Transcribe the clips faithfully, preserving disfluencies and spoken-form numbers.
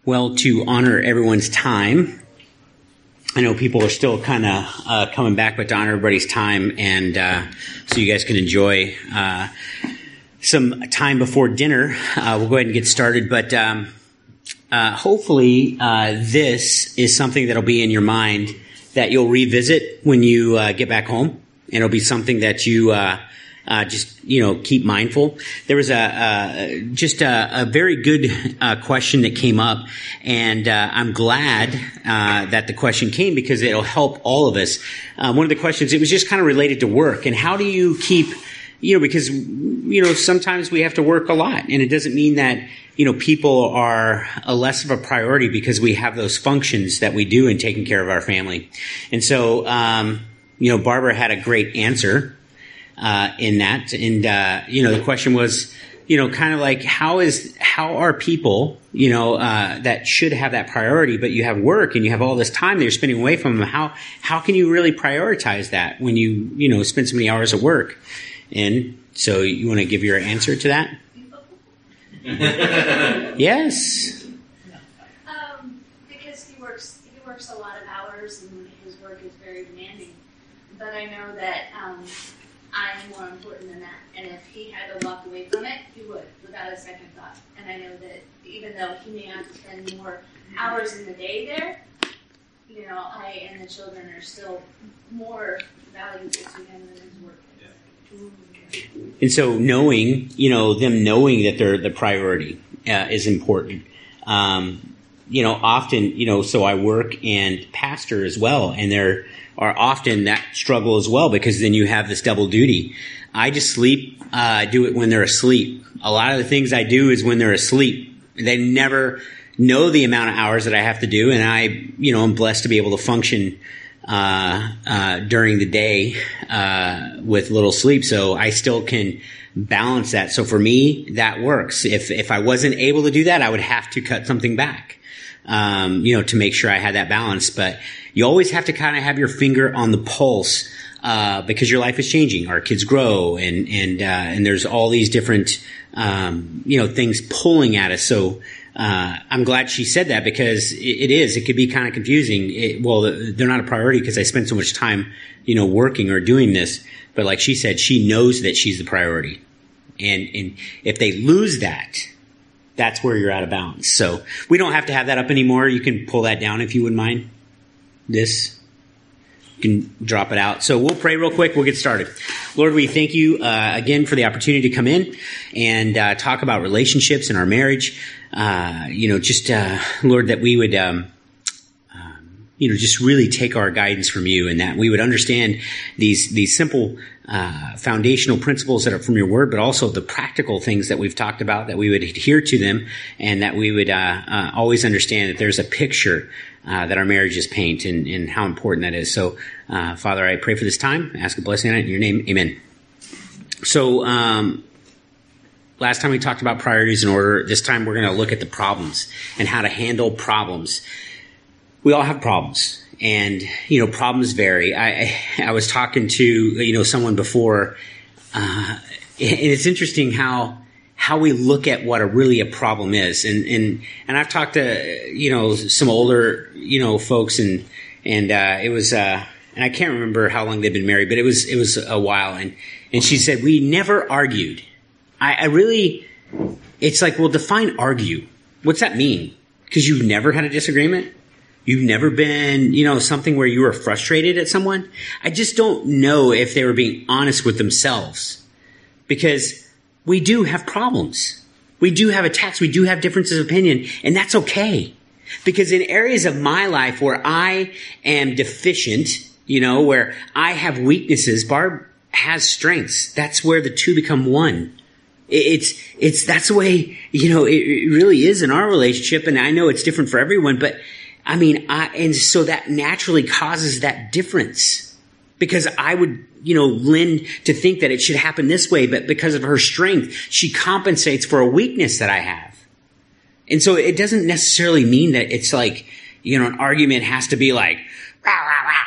Well, to honor everyone's time, I know people are still kind of uh, coming back, but to honor everybody's time and uh, so you guys can enjoy uh, some time before dinner, uh, we'll go ahead and get started. But um, uh, hopefully uh, this is something that'll be in your mind that you'll revisit when you uh, get back home. And it'll be something that you uh, uh, just, you know, keep mindful. There was a, a just a, a very good uh, question that came up, and uh, I'm glad uh, that the question came because it'll help all of us. Uh, one of the questions, it was just kind of related to work and how do you keep, you know, because, you know, sometimes we have to work a lot, and it doesn't mean that, you know, people are a less of a priority because we have those functions that we do in taking care of our family. And so, um, you know, Barbara had a great answer uh, in that. And, uh, you know, the question was, you know, kind of like, how is, how are people, you know, uh, that should have that priority, but you have work and you have all this time that you're spending away from them. How, how can you really prioritize that when you, you know, spend so many hours at work? And so you want to give your answer to that? Yes. Um, because he works, he works a lot of hours and his work is very demanding. But I know that um, I'm more important than that. And if he had to walk away from it, he would, without a second thought. And I know that even though he may have to spend more hours in the day there, you know, I and the children are still more valuable to him than his work is. And so knowing, you know, them knowing that they're the priority uh, is important. Um, you know, often, you know, so I work and pastor as well, and there are often that struggle as well because then you have this double duty. I just sleep, uh, do it when they're asleep. A lot of the things I do is when they're asleep. They never know the amount of hours that I have to do, and I, you know, I'm blessed to be able to function uh, uh, during the day uh, with little sleep, so I still can balance that. So for me, that works. If if I wasn't able to do that, I would have to cut something back, um, you know, to make sure I had that balance. But you always have to kind of have your finger on the pulse uh, because your life is changing. Our kids grow, and and uh, and there's all these different um, you know things pulling at us. So. Uh, I'm glad she said that because it, it is. It could be kind of confusing. It, well, they're not a priority because I spend so much time, you know, working or doing this. But like she said, she knows that she's the priority. And, and if they lose that, that's where you're out of balance. So we don't have to have that up anymore. You can pull that down if you wouldn't mind. This. You can drop it out. So we'll pray real quick. We'll get started. Lord, we thank you uh, again for the opportunity to come in and uh, talk about relationships and our marriage. Uh, you know, just, uh, Lord, that we would, um, um, you know, just really take our guidance from you, and that we would understand these, these simple, uh, foundational principles that are from your word, but also the practical things that we've talked about, that we would adhere to them, and that we would, uh, uh always understand that there's a picture, uh, that our marriages paint, and, and how important that is. So, uh, Father, I pray for this time, ask a blessing on it in your name. Amen. So, um, last time we talked about priorities and order. This time we're going to look at the problems and how to handle problems. We all have problems, and, you know, problems vary. I, I was talking to, you know, someone before, uh, and it's interesting how, how we look at what a really a problem is. And, and, and I've talked to, you know, some older, you know, folks, and, and, uh, it was, uh, and I can't remember how long they've been married, but it was, it was a while. And, and she said, we never argued. I, I really, it's like, well, define argue. What's that mean? Because you've never had a disagreement? You've never been, you know, something where you were frustrated at someone? I just don't know if they were being honest with themselves. Because we do have problems. We do have attacks. We do have differences of opinion. And that's okay. Because in areas of my life where I am deficient, you know, where I have weaknesses, Barb has strengths. That's where the two become one. It's, it's, that's the way, you know, it, it really is in our relationship. And I know it's different for everyone, but I mean, I, and so that naturally causes that difference because I would, you know, lend to think that it should happen this way, but because of her strength, she compensates for a weakness that I have. And so it doesn't necessarily mean that it's like, you know, an argument has to be like, rah, rah, rah.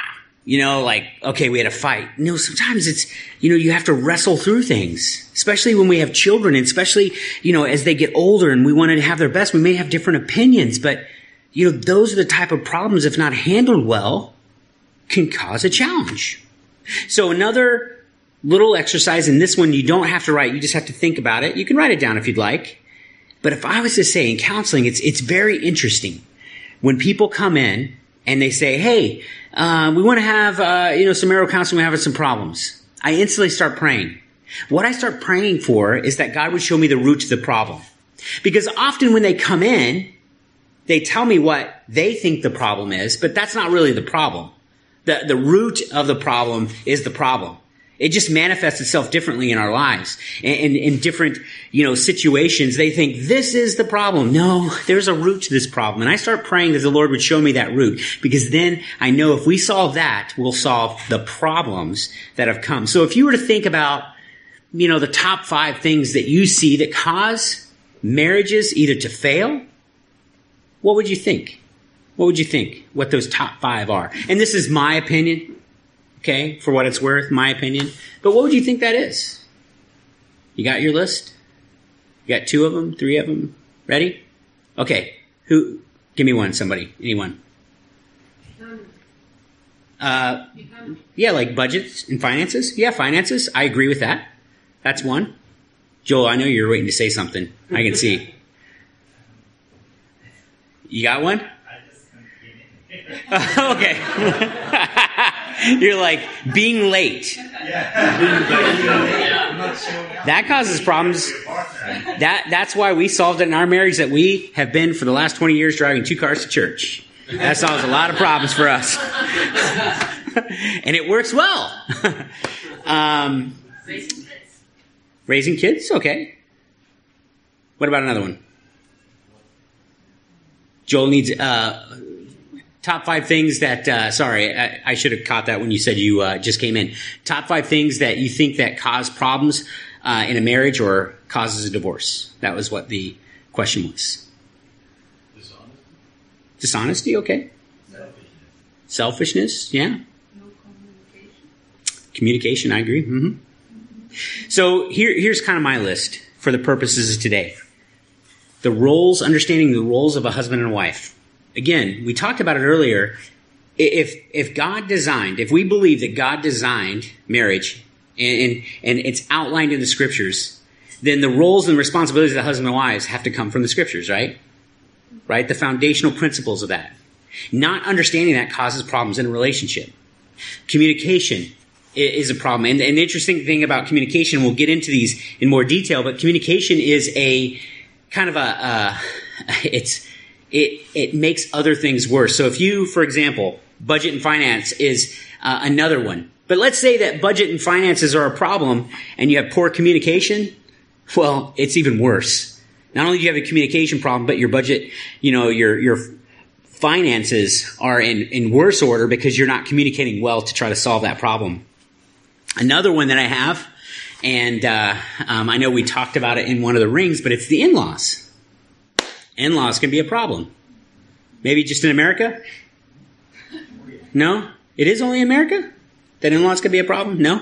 You know, like, okay, we had a fight. No, sometimes it's, you know, you have to wrestle through things, especially when we have children, and especially, you know, as they get older and we want to have their best, we may have different opinions, but, you know, those are the type of problems, if not handled well, can cause a challenge. So another little exercise, and this one you don't have to write, you just have to think about it. You can write it down if you'd like. But if I was to say in counseling, it's, it's very interesting when people come in and they say, hey, Uh, we want to have, uh, you know, some marital counseling. We're having some problems. I instantly start praying. What I start praying for is that God would show me the root to the problem. Because often when they come in, they tell me what they think the problem is, but that's not really the problem. The, the root of the problem is the problem. It just manifests itself differently in our lives. In, in, in different, you know, situations, they think this is the problem. No, there's a root to this problem. And I start praying that the Lord would show me that root, because then I know if we solve that, we'll solve the problems that have come. So if you were to think about, you know, the top five things that you see that cause marriages either to fail, what would you think? What would you think? What those top five are? And this is my opinion. Okay, for what it's worth, my opinion. But what would you think that is? You got your list? You got two of them, three of them? Ready? Okay. Who? Give me one, somebody. Anyone? Uh, yeah, like budgets and finances. Yeah, finances. I agree with that. That's one. Joel, I know you're waiting to say something. I can see. You got one? Okay. You're like, being late. That causes problems. That That's why we solved it in our marriage, that we have been for the last twenty years driving two cars to church. That solves a lot of problems for us. And it works well. um, Raising kids. Raising kids? Okay. What about another one? Joel needs... Uh, Top five things that, uh, sorry, I, I should have caught that when you said you uh, just came in. Top five things that you think that cause problems uh, in a marriage or causes a divorce. That was what the question was. Dishonesty. Dishonesty, okay. Selfishness. Selfishness, yeah. No communication. Communication, I agree. Mm-hmm. Mm-hmm. So here, here's kind of my list for the purposes of today. The roles, understanding the roles of a husband and a wife. Again, we talked about it earlier. If if God designed, if we believe that God designed marriage and, and, and it's outlined in the scriptures, then the roles and responsibilities of the husband and wives have to come from the scriptures, right? Right? The foundational principles of that. Not understanding that causes problems in a relationship. Communication is a problem. And, and the interesting thing about communication, we'll get into these in more detail, but communication is a kind of a, uh, it's, It it makes other things worse. So if you, for example, budget and finance is uh, another one. But let's say that budget and finances are a problem and you have poor communication. Well, it's even worse. Not only do you have a communication problem, but your budget, you know, your your finances are in, in worse order because you're not communicating well to try to solve that problem. Another one that I have, and uh, um, I know we talked about it in one of the rings, but it's the in-laws. In-laws can be a problem. Maybe just in America? No? It is only America? That in-laws can be a problem? No?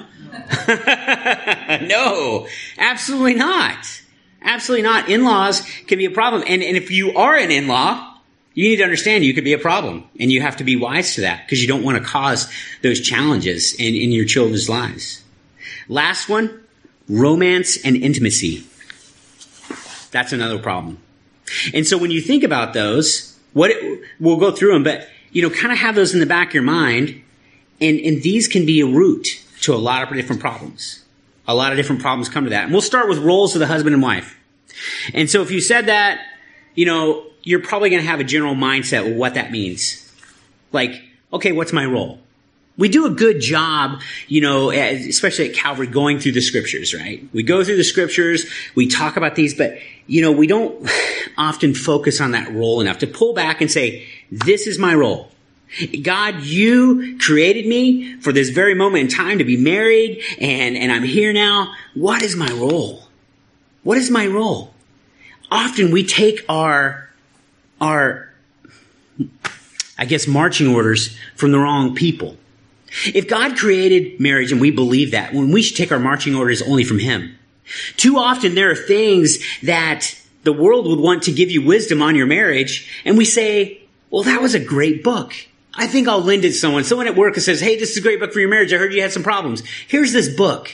No, absolutely not. Absolutely not. In-laws can be a problem. And, and if you are an in-law, you need to understand you could be a problem. And you have to be wise to that because you don't want to cause those challenges in, in your children's lives. Last one, romance and intimacy. That's another problem. And so when you think about those, what it, we'll go through them, but, you know, kind of have those in the back of your mind. And, and these can be a root to a lot of different problems. A lot of different problems come to that. And we'll start with roles of the husband and wife. And so if you said that, you know, you're probably going to have a general mindset of what that means. Like, okay, what's my role? We do a good job, you know, especially at Calvary, going through the scriptures, right? We go through the scriptures, we talk about these, but, you know, we don't often focus on that role enough to pull back and say, this is my role. God, you created me for this very moment in time to be married, and, and I'm here now. What is my role? What is my role? Often we take our, our, I guess, marching orders from the wrong people. If God created marriage and we believe that, when we should take our marching orders only from him. Too often there are things that the world would want to give you wisdom on your marriage, and we say, well, that was a great book. I think I'll lend it to someone. Someone at work says, hey, this is a great book for your marriage. I heard you had some problems. Here's this book.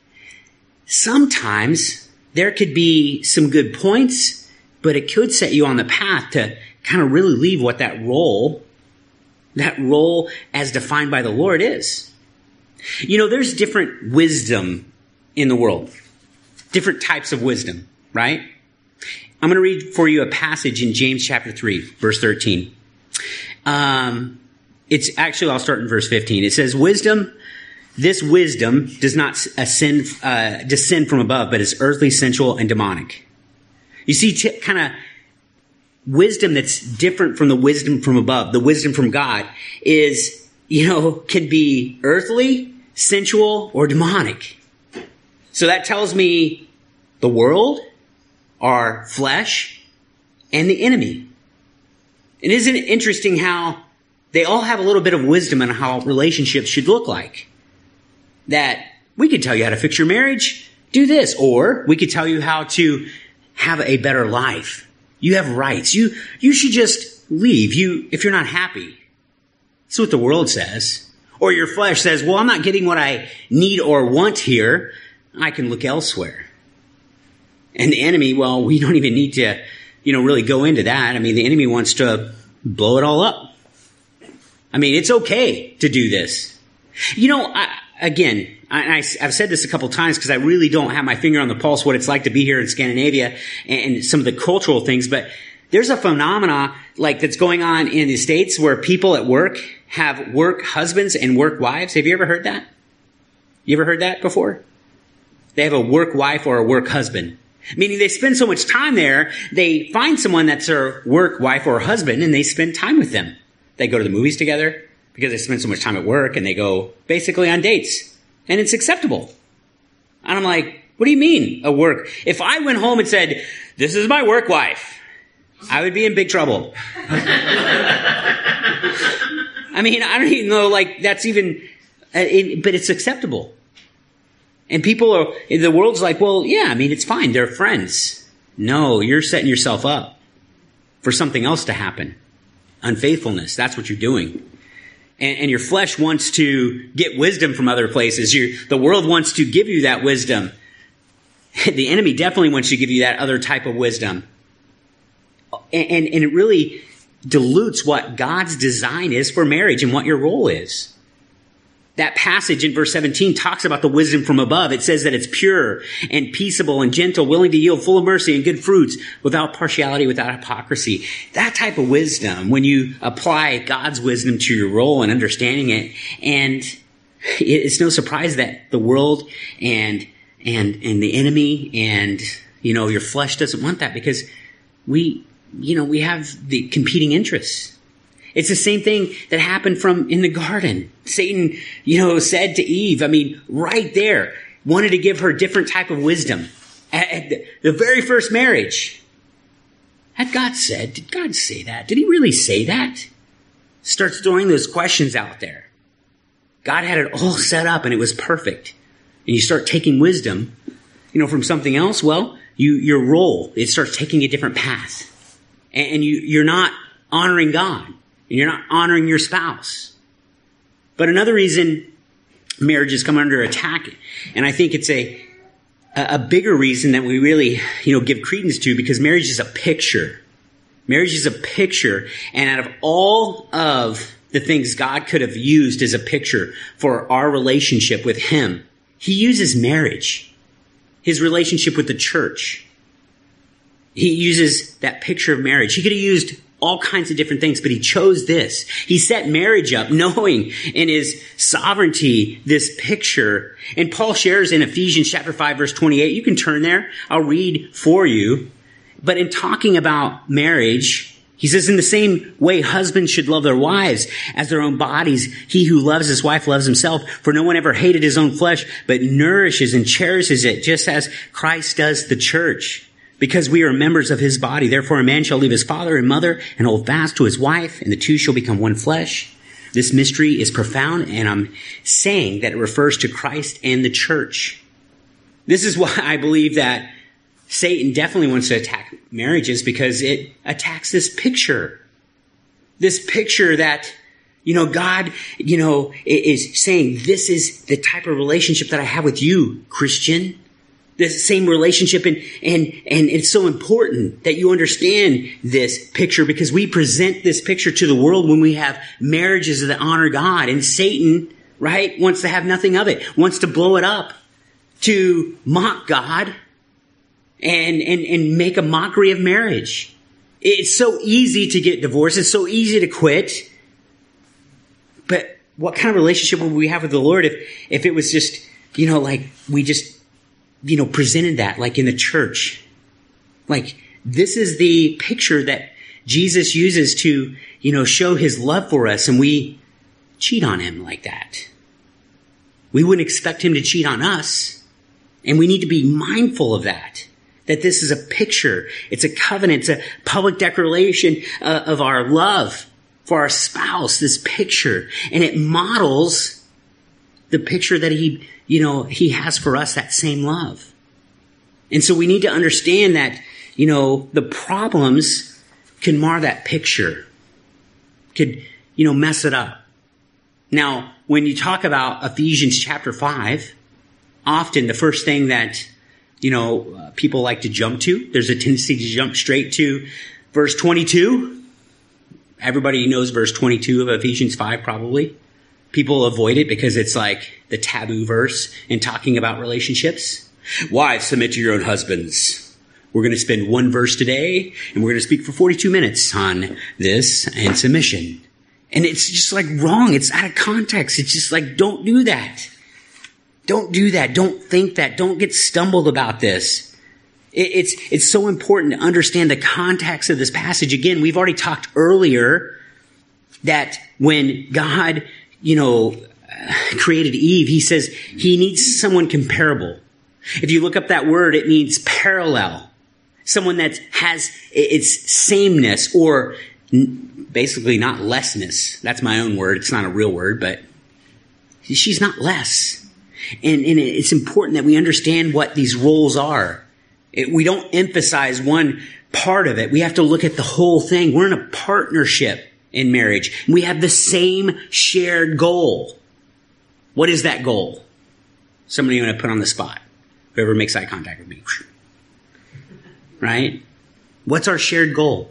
Sometimes there could be some good points, but it could set you on the path to kind of really leave what that role, that role as defined by the Lord is. You know, there's different wisdom in the world. Different types of wisdom, right? I'm going to read for you a passage in James chapter three, verse thirteen. Um, it's actually, I'll start in verse fifteen. It says, wisdom, this wisdom does not ascend, uh, descend from above, but is earthly, sensual, and demonic. You see, t- kind of wisdom that's different from the wisdom from above, the wisdom from God, is, you know, can be earthly, sensual, or demonic. So that tells me the world, our flesh, and the enemy. And isn't it interesting how they all have a little bit of wisdom on how relationships should look like? That we could tell you how to fix your marriage, do this. Or we could tell you how to have a better life. You have rights. You, you should just leave you if you're not happy. That's what the world says. Or your flesh says, well, I'm not getting what I need or want here. I can look elsewhere. And the enemy, well, we don't even need to, you know, really go into that. I mean, the enemy wants to blow it all up. I mean, it's okay to do this. You know, I, again, I, I've said this a couple times because I really don't have my finger on the pulse what it's like to be here in Scandinavia and, and some of the cultural things, but there's a phenomena like that's going on in the States where people at work have work husbands and work wives. Have you ever heard that? You ever heard that before? They have a work wife or a work husband. Meaning they spend so much time there, they find someone that's their work wife or husband and they spend time with them. They go to the movies together because they spend so much time at work and they go basically on dates. And it's acceptable. And I'm like, what do you mean a work? If I went home and said, this is my work wife, I would be in big trouble. I mean, I don't even know, like, that's even, uh, it, but it's acceptable. And people are, the world's like, well, yeah, I mean, it's fine. They're friends. No, you're setting yourself up for something else to happen. Unfaithfulness. That's what you're doing. And, and your flesh wants to get wisdom from other places. You, the world wants to give you that wisdom. The enemy definitely wants to give you that other type of wisdom. And, and, and it really dilutes what God's design is for marriage and what your role is. That passage in verse seventeen talks about the wisdom from above. It says that it's pure and peaceable and gentle, willing to yield, full of mercy and good fruits, without partiality, without hypocrisy. That type of wisdom, when you apply God's wisdom to your role and understanding it, and it's no surprise that the world and and and the enemy and, you know, your flesh doesn't want that because we, you know, we have the competing interests. It's the same thing that happened from in the garden. Satan, you know, said to Eve, I mean, right there, wanted to give her a different type of wisdom. At the very first marriage. Had God said, did God say that? Did he really say that? Starts throwing those questions out there. God had it all set up and it was perfect. And you start taking wisdom, you know, from something else. Well, you, your role, it starts taking a different path. And, and you, you're not honoring God. And you're not honoring your spouse. But another reason marriages come under attack, and I think it's a a bigger reason that we really, you know, give credence to, because marriage is a picture. Marriage is a picture, and out of all of the things God could have used as a picture for our relationship with Him, He uses marriage, His relationship with the church. He uses that picture of marriage. He could have used all kinds of different things, but He chose this. He set marriage up knowing in His sovereignty this picture. And Paul shares in Ephesians chapter five, verse twenty-eight. You can turn there. I'll read for you. But in talking about marriage, he says, in the same way, husbands should love their wives as their own bodies. He who loves his wife loves himself. For no one ever hated his own flesh, but nourishes and cherishes it, just as Christ does the church. Because we are members of His body. Therefore, a man shall leave his father and mother and hold fast to his wife, and the two shall become one flesh. This mystery is profound, and I'm saying that it refers to Christ and the church. This is why I believe that Satan definitely wants to attack marriages, because it attacks this picture. This picture that, you know, God, you know, is saying, this is the type of relationship that I have with you, Christian. This same relationship, and, and, and it's so important that you understand this picture, because we present this picture to the world when we have marriages that honor God, and Satan, right, wants to have nothing of it, wants to blow it up, to mock God and, and, and make a mockery of marriage. It's so easy to get divorced. It's so easy to quit. But what kind of relationship would we have with the Lord if, if it was just, you know, like we just, you know, presented that like in the church? Like, this is the picture that Jesus uses to, you know, show his love for us, and we cheat on him like that. We wouldn't expect him to cheat on us, and we need to be mindful of that. That this is a picture, it's a covenant, it's a public declaration uh, of our love for our spouse, this picture. And it models the picture that he, you know, he has for us, that same love. And so we need to understand that, you know, the problems can mar that picture, could, you know, mess it up. Now, when you talk about Ephesians chapter five, often the first thing that, you know, uh, people like to jump to, there's a tendency to jump straight to verse twenty-two. Everybody knows verse twenty-two of Ephesians five, probably. People avoid it because it's like the taboo verse in talking about relationships. Wives, submit to your own husbands. We're going to spend one verse today, and we're going to speak for forty-two minutes on this and submission. And it's just like wrong. It's out of context. It's just like, don't do that. Don't do that. Don't think that. Don't get stumbled about this. It, it's, it's so important to understand the context of this passage. Again, we've already talked earlier that when God, you know, created Eve, he says he needs someone comparable. If you look up that word, it means parallel. Someone that has its sameness, or basically not lessness. That's my own word. It's not a real word, but she's not less. And, and it's important that we understand what these roles are. It, we don't emphasize one part of it. We have to look at the whole thing. We're in a partnership in marriage. We have the same shared goal. What is that goal? Somebody I'm going to put on the spot. Whoever makes eye contact with me. Right? What's our shared goal?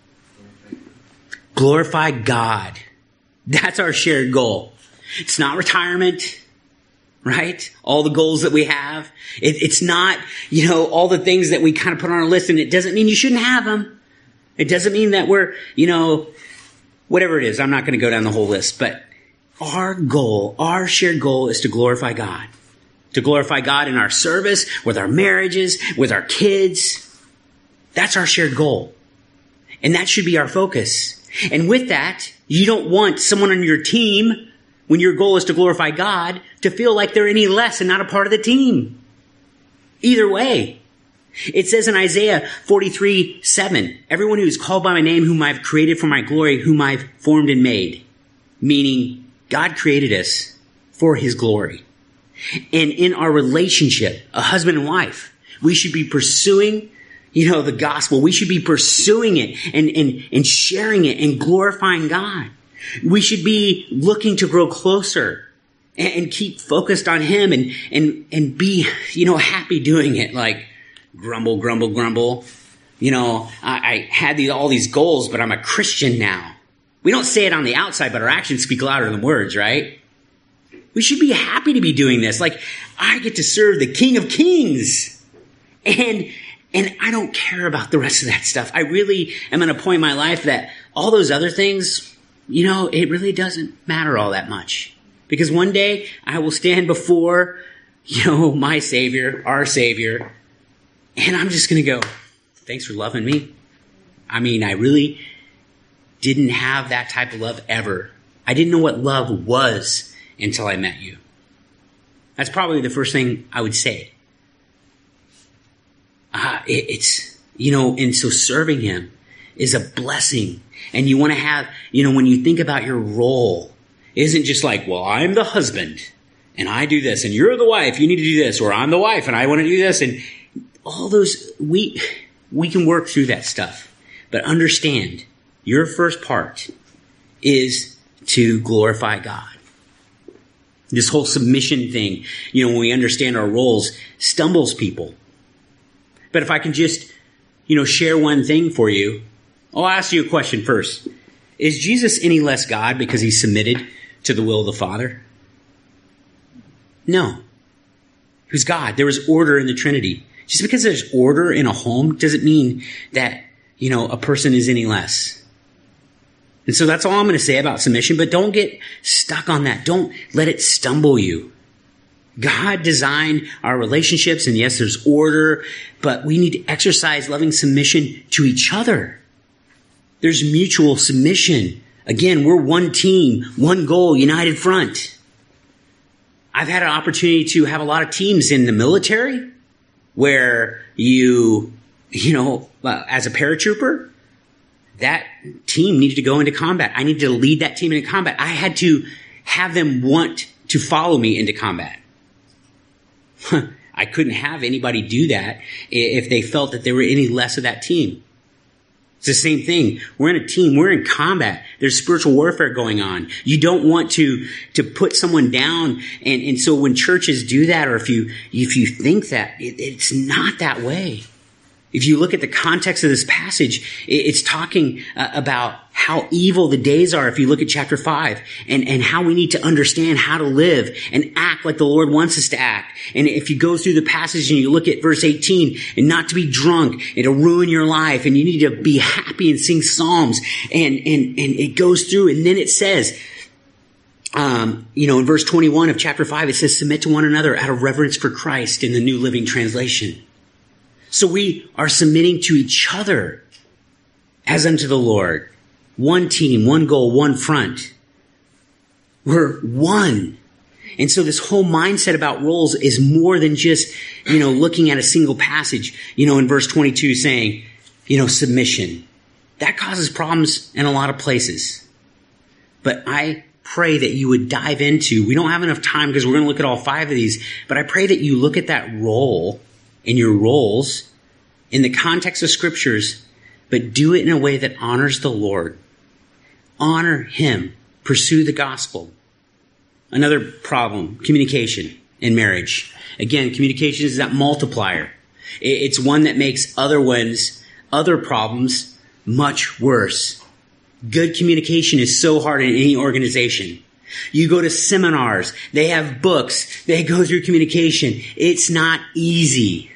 Glorify God. That's our shared goal. It's not retirement, right? All the goals that we have. It, it's not, you know, all the things that we kind of put on our list, and it doesn't mean you shouldn't have them. It doesn't mean that we're, you know, whatever it is. I'm not going to go down the whole list, but our goal, our shared goal is to glorify God. To glorify God in our service, with our marriages, with our kids. That's our shared goal. And that should be our focus. And with that, you don't want someone on your team, when your goal is to glorify God, to feel like they're any less and not a part of the team. Either way. It says in Isaiah forty-three seven, everyone who is called by my name, whom I've created for my glory, whom I've formed and made. Meaning, God created us for his glory. And in our relationship, a husband and wife, we should be pursuing, you know, the gospel. We should be pursuing it and, and, and sharing it and glorifying God. We should be looking to grow closer and, and keep focused on him and, and, and be, you know, happy doing it. Like grumble, grumble, grumble. You know, I, I had these, all these goals, but I'm a Christian now. We don't say it on the outside, but our actions speak louder than words, right? We should be happy to be doing this. Like, I get to serve the King of Kings. And, and I don't care about the rest of that stuff. I really am at a point in my life that all those other things, you know, it really doesn't matter all that much. Because one day I will stand before, you know, my Savior, our Savior, and I'm just going to go, thanks for loving me. I mean, I really didn't have that type of love ever. I didn't know what love was until I met you. That's probably the first thing I would say. Uh, it, it's, you know, and so serving him is a blessing. And you want to have, you know, when you think about your role, isn't just like, well, I'm the husband and I do this and you're the wife, you need to do this, or I'm the wife and I want to do this. And all those, we, we can work through that stuff. But understand, your first part is to glorify God. This whole submission thing, you know, when we understand our roles, stumbles people. But if I can just, you know, share one thing for you, I'll ask you a question first. Is Jesus any less God because he submitted to the will of the Father? No. He was God. There was order in the Trinity. Just because there's order in a home doesn't mean that, you know, a person is any less. And so that's all I'm going to say about submission, but don't get stuck on that. Don't let it stumble you. God designed our relationships, and yes, there's order, but we need to exercise loving submission to each other. There's mutual submission. Again, we're one team, one goal, united front. I've had an opportunity to have a lot of teams in the military where you, you know, uh, as a paratrooper, that team needed to go into combat. I needed to lead that team into combat. I had to have them want to follow me into combat. I couldn't have anybody do that if they felt that they were any less of that team. It's the same thing. We're in a team. We're in combat. There's spiritual warfare going on. You don't want to, to put someone down. And, and so when churches do that, or if you, if you think that, it, it's not that way. If you look at the context of this passage, it's talking uh, about how evil the days are. If you look at chapter five, and, and how we need to understand how to live and act like the Lord wants us to act. And if you go through the passage and you look at verse eighteen, and not to be drunk, it'll ruin your life, and you need to be happy and sing psalms. And, and, and it goes through, and then it says, um, you know, in verse twenty-one of chapter five, it says, submit to one another out of reverence for Christ in the New Living Translation. So we are submitting to each other as unto the Lord. One team, one goal, one front. We're one. And so this whole mindset about roles is more than just, you know, looking at a single passage, you know, in verse twenty-two saying, you know, submission. That causes problems in a lot of places. But I pray that you would dive into, we don't have enough time because we're going to look at all five of these, but I pray that you look at that role in your roles in the context of scriptures, but do it in a way that honors the Lord. Honor him. Pursue the gospel. Another problem, communication in marriage. Again, communication is that multiplier. It's one that makes other ones, other problems much worse. Good communication is so hard in any organization. You go to seminars, they have books, they go through communication. It's not easy.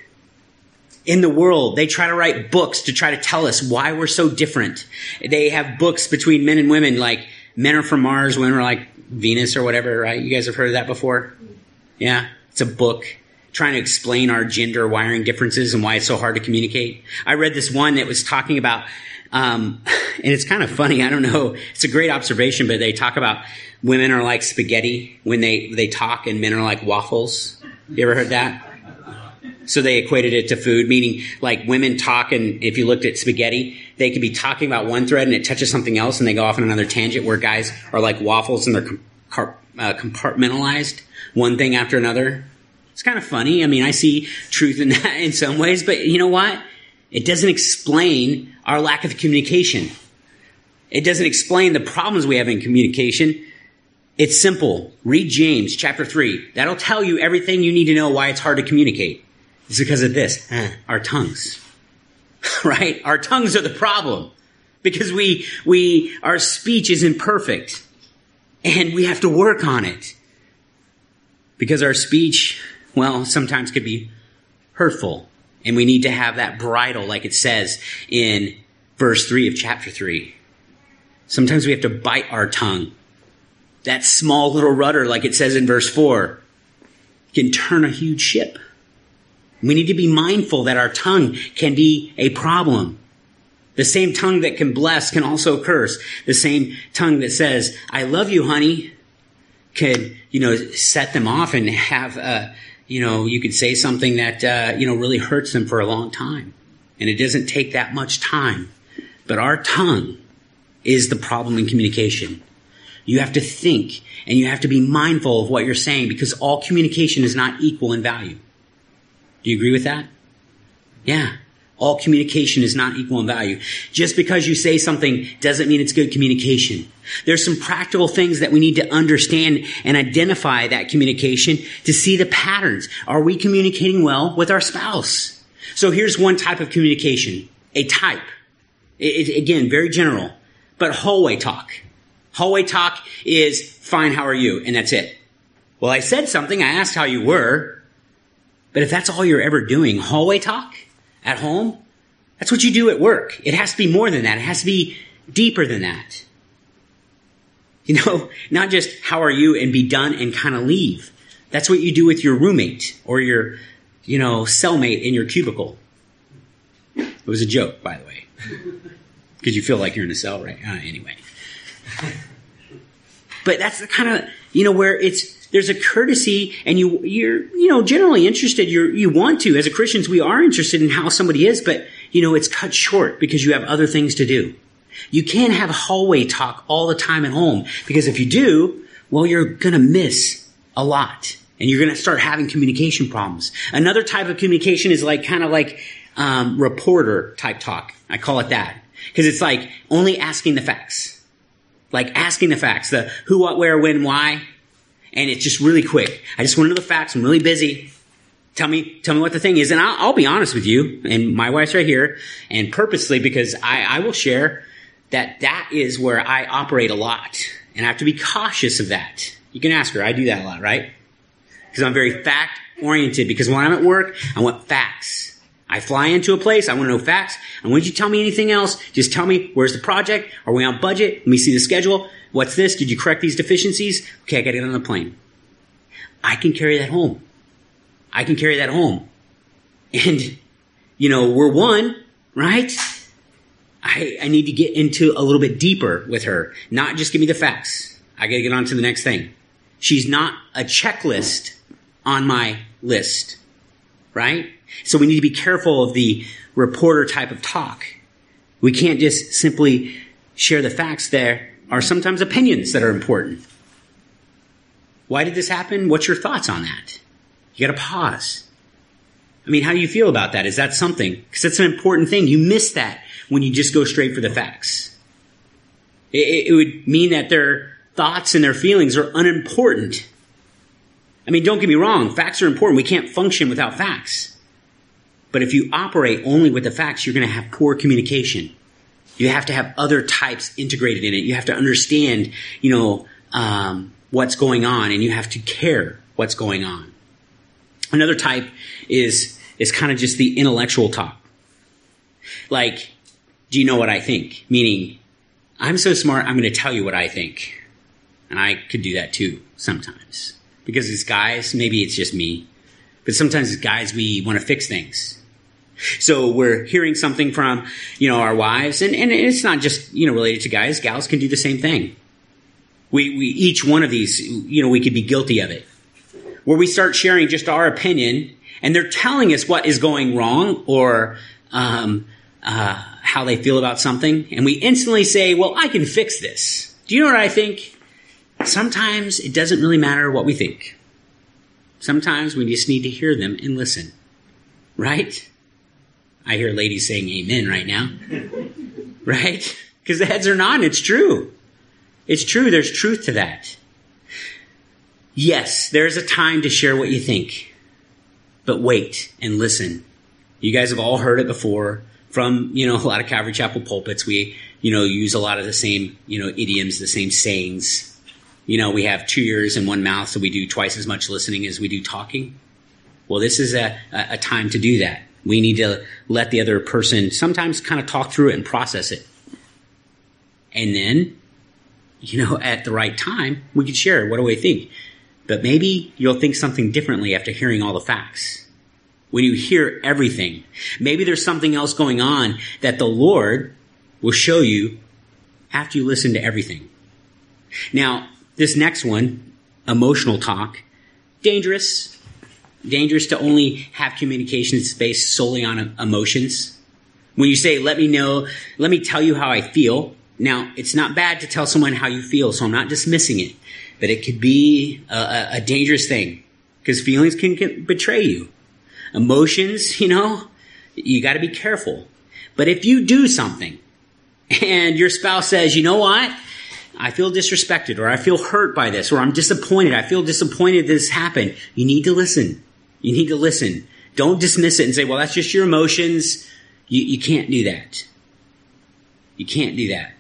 In the world, they try to write books to try to tell us why we're so different. They have books between men and women, like men are from Mars, women are like Venus or whatever, right? You guys have heard of that before? Yeah, it's a book trying to explain our gender wiring differences and why it's so hard to communicate. I read this one that was talking about, um, and it's kind of funny. I don't know. It's a great observation, but they talk about women are like spaghetti when they, they talk, and men are like waffles. You ever heard that? So they equated it to food, meaning like women talk, and if you looked at spaghetti, they could be talking about one thread and it touches something else and they go off on another tangent, where guys are like waffles and they're com- uh, compartmentalized, one thing after another. It's kind of funny. I mean, I see truth in that in some ways, but you know what? It doesn't explain our lack of communication. It doesn't explain the problems we have in communication. It's simple. Read James chapter three. That'll tell you everything you need to know why it's hard to communicate. It's because of this, our tongues, right? Our tongues are the problem because we, we, our speech is imperfect and we have to work on it because our speech, well, sometimes could be hurtful, and we need to have that bridle, like it says in verse three of chapter three. Sometimes we have to bite our tongue. That small little rudder, like it says in verse four, can turn a huge ship. We need to be mindful that our tongue can be a problem. The same tongue that can bless can also curse. The same tongue that says, I love you, honey, could, you know, set them off and have, uh, you know, you could say something that, uh, you know, really hurts them for a long time. And it doesn't take that much time. But our tongue is the problem in communication. You have to think, and you have to be mindful of what you're saying, because all communication is not equal in value. Do you agree with that? Yeah. All communication is not equal in value. Just because you say something doesn't mean it's good communication. There's some practical things that we need to understand and identify that communication to see the patterns. Are we communicating well with our spouse? So here's one type of communication, a type. It, it, again, very general, but hallway talk. Hallway talk is, fine, how are you? And that's it. Well, I said something, I asked how you were, but if that's all you're ever doing, hallway talk at home, that's what you do at work. It has to be more than that. It has to be deeper than that. You know, not just how are you and be done and kind of leave. That's what you do with your roommate or your, you know, cellmate in your cubicle. It was a joke, by the way, because you feel like you're in a cell, right? Uh, anyway. But that's the kind of, you know, where it's, there's a courtesy, and you, you're, you know, generally interested. You're, you want to, as a Christians, we are interested in how somebody is, but, you know, it's cut short because you have other things to do. You can't have hallway talk all the time at home, because if you do, well, you're going to miss a lot, and you're going to start having communication problems. Another type of communication is like, kind of like, um, reporter type talk. I call it that, because it's like only asking the facts, like asking the facts, the who, what, where, when, why. And it's just really quick. I just want to know the facts. I'm really busy. Tell me, tell me what the thing is. And I'll, I'll be honest with you. And my wife's right here. And purposely, because I, I will share that that is where I operate a lot. And I have to be cautious of that. You can ask her. I do that a lot, right? Because I'm very fact oriented. Because when I'm at work, I want facts. I fly into a place. I want to know facts. And when you tell me anything else, just tell me, where's the project? Are we on budget? Let me see the schedule. What's this? Did you correct these deficiencies? Okay, I got to get on the plane. I can carry that home. I can carry that home. And, you know, we're one, right? I, I need to get into a little bit deeper with her. Not just give me the facts. I got to get on to the next thing. She's not a checklist on my list, right? So we need to be careful of the reporter type of talk. We can't just simply share the facts. There are sometimes opinions that are important. Why did this happen? What's your thoughts on that? You got to pause. I mean, how do you feel about that? Is that something? Because that's an important thing. You miss that when you just go straight for the facts. It, it would mean that their thoughts and their feelings are unimportant. I mean, don't get me wrong. Facts are important. We can't function without facts. But if you operate only with the facts, you're going to have poor communication. You have to have other types integrated in it. You have to understand, you know, um, what's going on, and you have to care what's going on. Another type is is kind of just the intellectual talk. Like, do you know what I think? Meaning, I'm so smart, I'm going to tell you what I think. And I could do that too sometimes. Because as guys, maybe it's just me, but sometimes as guys, we want to fix things. So we're hearing something from, you know, our wives, and, and it's not just, you know, related to guys. Gals can do the same thing. We, we, each one of these, you know, we could be guilty of it. Where we start sharing just our opinion, and they're telling us what is going wrong, or, um, uh, how they feel about something. And we instantly say, well, I can fix this. Do you know what I think? Sometimes it doesn't really matter what we think. Sometimes we just need to hear them and listen. Right? I hear ladies saying amen right now. Right? Because the heads are nodding. It's true. It's true. There's truth to that. Yes, there's a time to share what you think. But wait and listen. You guys have all heard it before from, you know, a lot of Calvary Chapel pulpits. We, you know, use a lot of the same, you know, idioms, the same sayings. You know, we have two ears and one mouth, so we do twice as much listening as we do talking. Well, this is a, a time to do that. We need to let the other person sometimes kind of talk through it and process it. And then, you know, at the right time, we can share, what do we think? But maybe you'll think something differently after hearing all the facts. When you hear everything, maybe there's something else going on that the Lord will show you after you listen to everything. Now, this next one, emotional talk, dangerous. Dangerous to only have communication that's based solely on emotions. When you say, let me know, let me tell you how I feel. Now, it's not bad to tell someone how you feel, so I'm not dismissing it. But it could be a, a dangerous thing because feelings can, can betray you. Emotions, you know, you got to be careful. But if you do something and your spouse says, you know what? I feel disrespected, or I feel hurt by this, or I'm disappointed. I feel disappointed this happened. You need to listen. You need to listen. Don't dismiss it and say, well, that's just your emotions. You, you can't do that. You can't do that.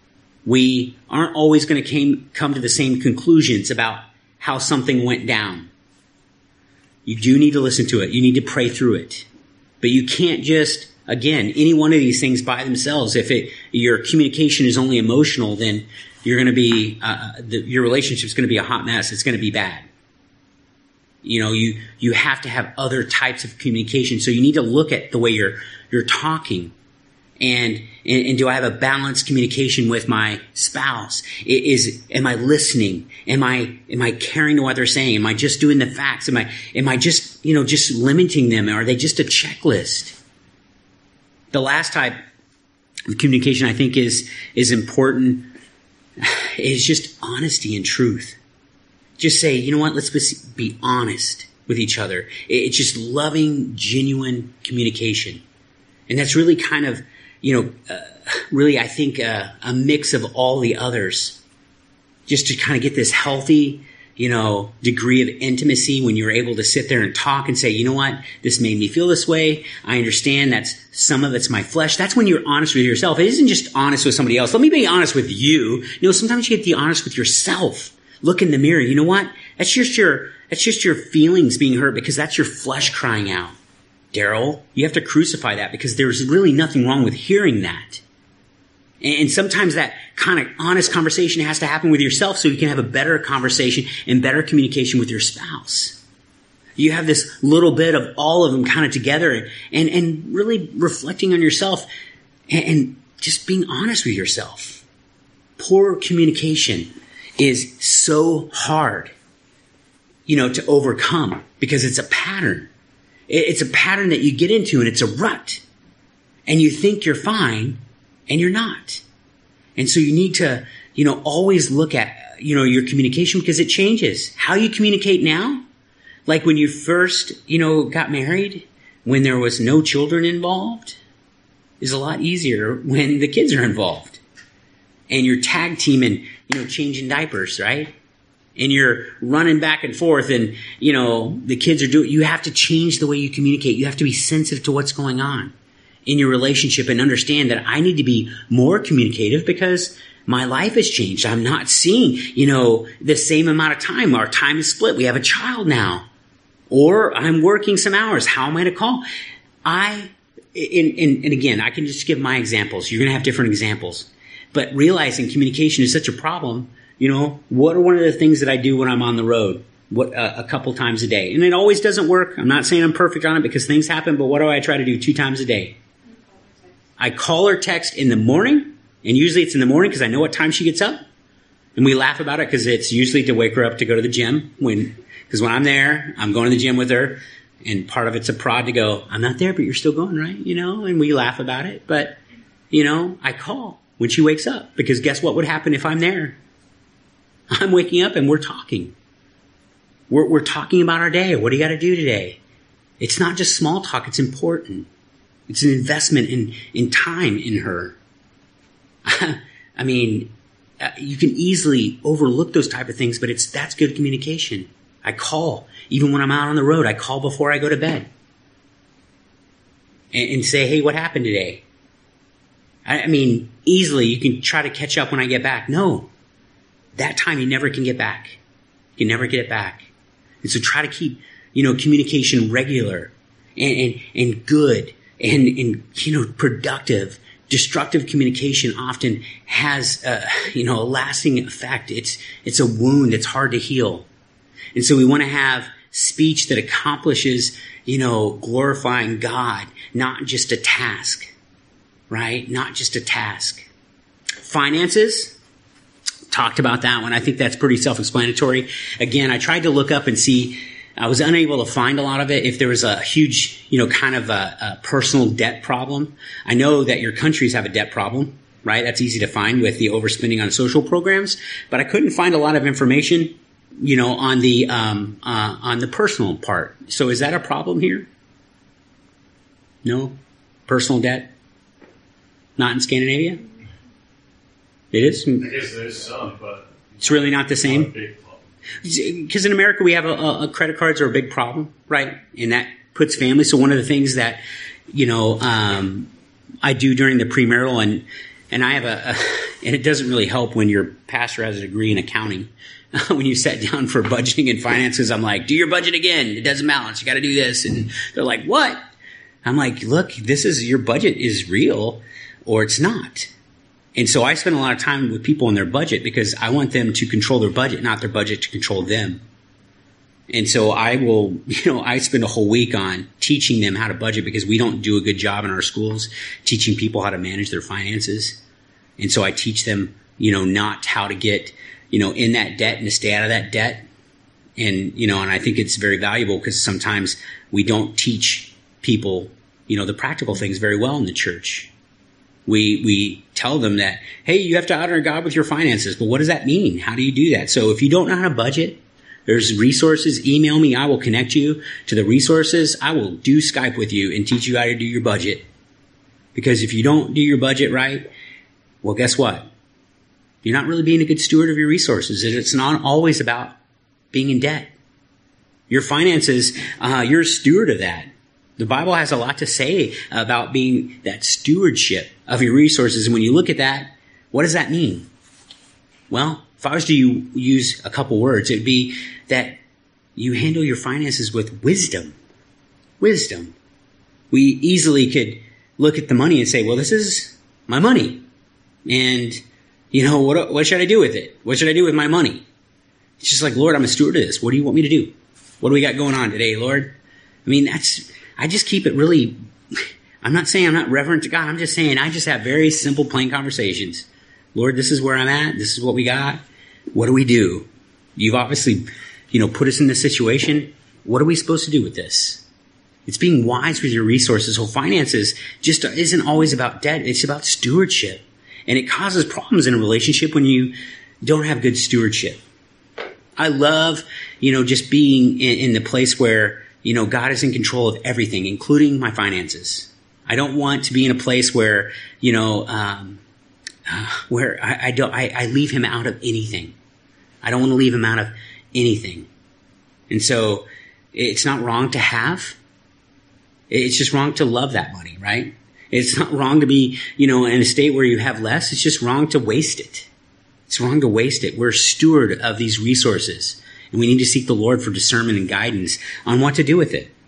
We aren't always going to come to the same conclusions about how something went down. You do need to listen to it. You need to pray through it. But you can't just, again, any one of these things by themselves. If it, your communication is only emotional, then you're going to be, uh, the, your relationship is going to be a hot mess. It's going to be bad. You know, you, you have to have other types of communication. So you need to look at the way you're, you're talking. And, and, and do I have a balanced communication with my spouse? Is, am I listening? Am I, am I caring to what they're saying? Am I just doing the facts? Am I, am I just, you know, just limiting them? Are they just a checklist? The last type of communication I think is, is important is just honesty and truth. Just say, you know what? Let's be honest with each other. It's just loving, genuine communication. And that's really kind of, you know, uh, really, I think, uh, a mix of all the others. Just to kind of get this healthy, you know, degree of intimacy when you're able to sit there and talk and say, you know what, this made me feel this way. I understand that's some of it's my flesh. That's when you're honest with yourself. It isn't just honest with somebody else. Let me be honest with you. You know, sometimes you get to be honest with yourself. Look in the mirror. You know what? That's just your, that's just your feelings being hurt because that's your flesh crying out. Daryl, you have to crucify that because there's really nothing wrong with hearing that. And sometimes that kind of honest conversation has to happen with yourself so you can have a better conversation and better communication with your spouse. You have this little bit of all of them kind of together and, and really reflecting on yourself and, and just being honest with yourself. Poor communication is so hard, you know, to overcome because it's a pattern. It's a pattern that you get into and it's a rut. And you think you're fine and you're not. And so you need to, you know, always look at, you know, your communication because it changes. How you communicate now, like when you first, you know, got married, when there was no children involved, is a lot easier when the kids are involved. And you're tag teaming, you know, changing diapers, right? And you're running back and forth and, you know, the kids are doing, you have to change the way you communicate. You have to be sensitive to what's going on in your relationship and understand that I need to be more communicative because my life has changed. I'm not seeing, you know, the same amount of time. Our time is split. We have a child now. Or I'm working some hours. How am I to call? I, and, and, and again, I can just give my examples. You're going to have different examples. But realizing communication is such a problem. You know, what are one of the things that I do when I'm on the road? What uh, a couple times a day. And it always doesn't work. I'm not saying I'm perfect on it because things happen, but what do I try to do two times a day? I call or text in the morning, and usually it's in the morning because I know what time she gets up. And we laugh about it because it's usually to wake her up to go to the gym. When Because when I'm there, I'm going to the gym with her, and part of it's a prod to go, I'm not there, but you're still going, right? You know, and we laugh about it. But, you know, I call when she wakes up because guess what would happen if I'm there? I'm waking up and we're talking. We're, we're talking about our day. What do you got to do today? It's not just small talk. It's important. It's an investment in, in time in her. I mean, you can easily overlook those type of things, but it's, that's good communication. I call. Even when I'm out on the road, I call before I go to bed. And, and say, hey, what happened today? I, I mean, easily you can try to catch up when I get back. No. That time you never can get back. You can never get it back. And so try to keep, you know, communication regular and, and, and good and, and, you know, productive. Destructive communication often has, uh, you know, a lasting effect. It's, it's a wound that's hard to heal. And so we want to have speech that accomplishes, you know, glorifying God, not just a task, right? Not just a task. Finances. Talked about that one. I think that's pretty self-explanatory. Again, I tried to look up and see. I was unable to find a lot of it. If there was a huge, you know, kind of a, a personal debt problem. I know that your countries have a debt problem, right? That's easy to find with the overspending on social programs, but I couldn't find a lot of information, you know, on the um, uh, on the personal part. So is that a problem here? No? Personal debt? Not in Scandinavia? It is? I guess there's some, but it's really not the same? Not a big problem. Because in America we have a, a, a credit cards are a big problem, right? And that puts families. So one of the things that, you know, um, I do during the premarital, and and I have a, a, and it doesn't really help when your pastor has a degree in accounting. When you sat down for budgeting and finances, I'm like, do your budget again. It doesn't balance. You got to do this. And they're like, what? I'm like, look, this is, your budget is real or it's not. And so I spend a lot of time with people on their budget because I want them to control their budget, not their budget to control them. And so I will, you know, I spend a whole week on teaching them how to budget because we don't do a good job in our schools teaching people how to manage their finances. And so I teach them, you know, not how to get, you know, in that debt and to stay out of that debt. And, you know, and I think it's very valuable because sometimes we don't teach people, you know, the practical things very well in the church. We we tell them that, hey, you have to honor God with your finances. But what does that mean? How do you do that? So if you don't know how to budget, there's resources. Email me. I will connect you to the resources. I will do Skype with you and teach you how to do your budget. Because if you don't do your budget right, well, guess what? You're not really being a good steward of your resources. It's not always about being in debt. Your finances, uh, you're a steward of that. The Bible has a lot to say about being that stewardship of your resources. And when you look at that, what does that mean? Well, if I was to use a couple words, it would be that you handle your finances with wisdom. Wisdom. We easily could look at the money and say, well, this is my money. And, you know, what, what should I do with it? What should I do with my money? It's just like, Lord, I'm a steward of this. What do you want me to do? What do we got going on today, Lord? I mean, that's, I just keep it really, I'm not saying I'm not reverent to God. I'm just saying I just have very simple, plain conversations. Lord, this is where I'm at. This is what we got. What do we do? You've obviously, you know, put us in this situation. What are we supposed to do with this? It's being wise with your resources. So finances just isn't always about debt. It's about stewardship. And it causes problems in a relationship when you don't have good stewardship. I love, you know, just being in, in the place where, you know, God is in control of everything, including my finances. I don't want to be in a place where, you know, um, uh, where I, I don't, I, I leave him out of anything. I don't want to leave him out of anything. And so it's not wrong to have. It's just wrong to love that money, right? It's not wrong to be, you know, in a state where you have less. It's just wrong to waste it. It's wrong to waste it. We're a steward of these resources, and we need to seek the Lord for discernment and guidance on what to do with it.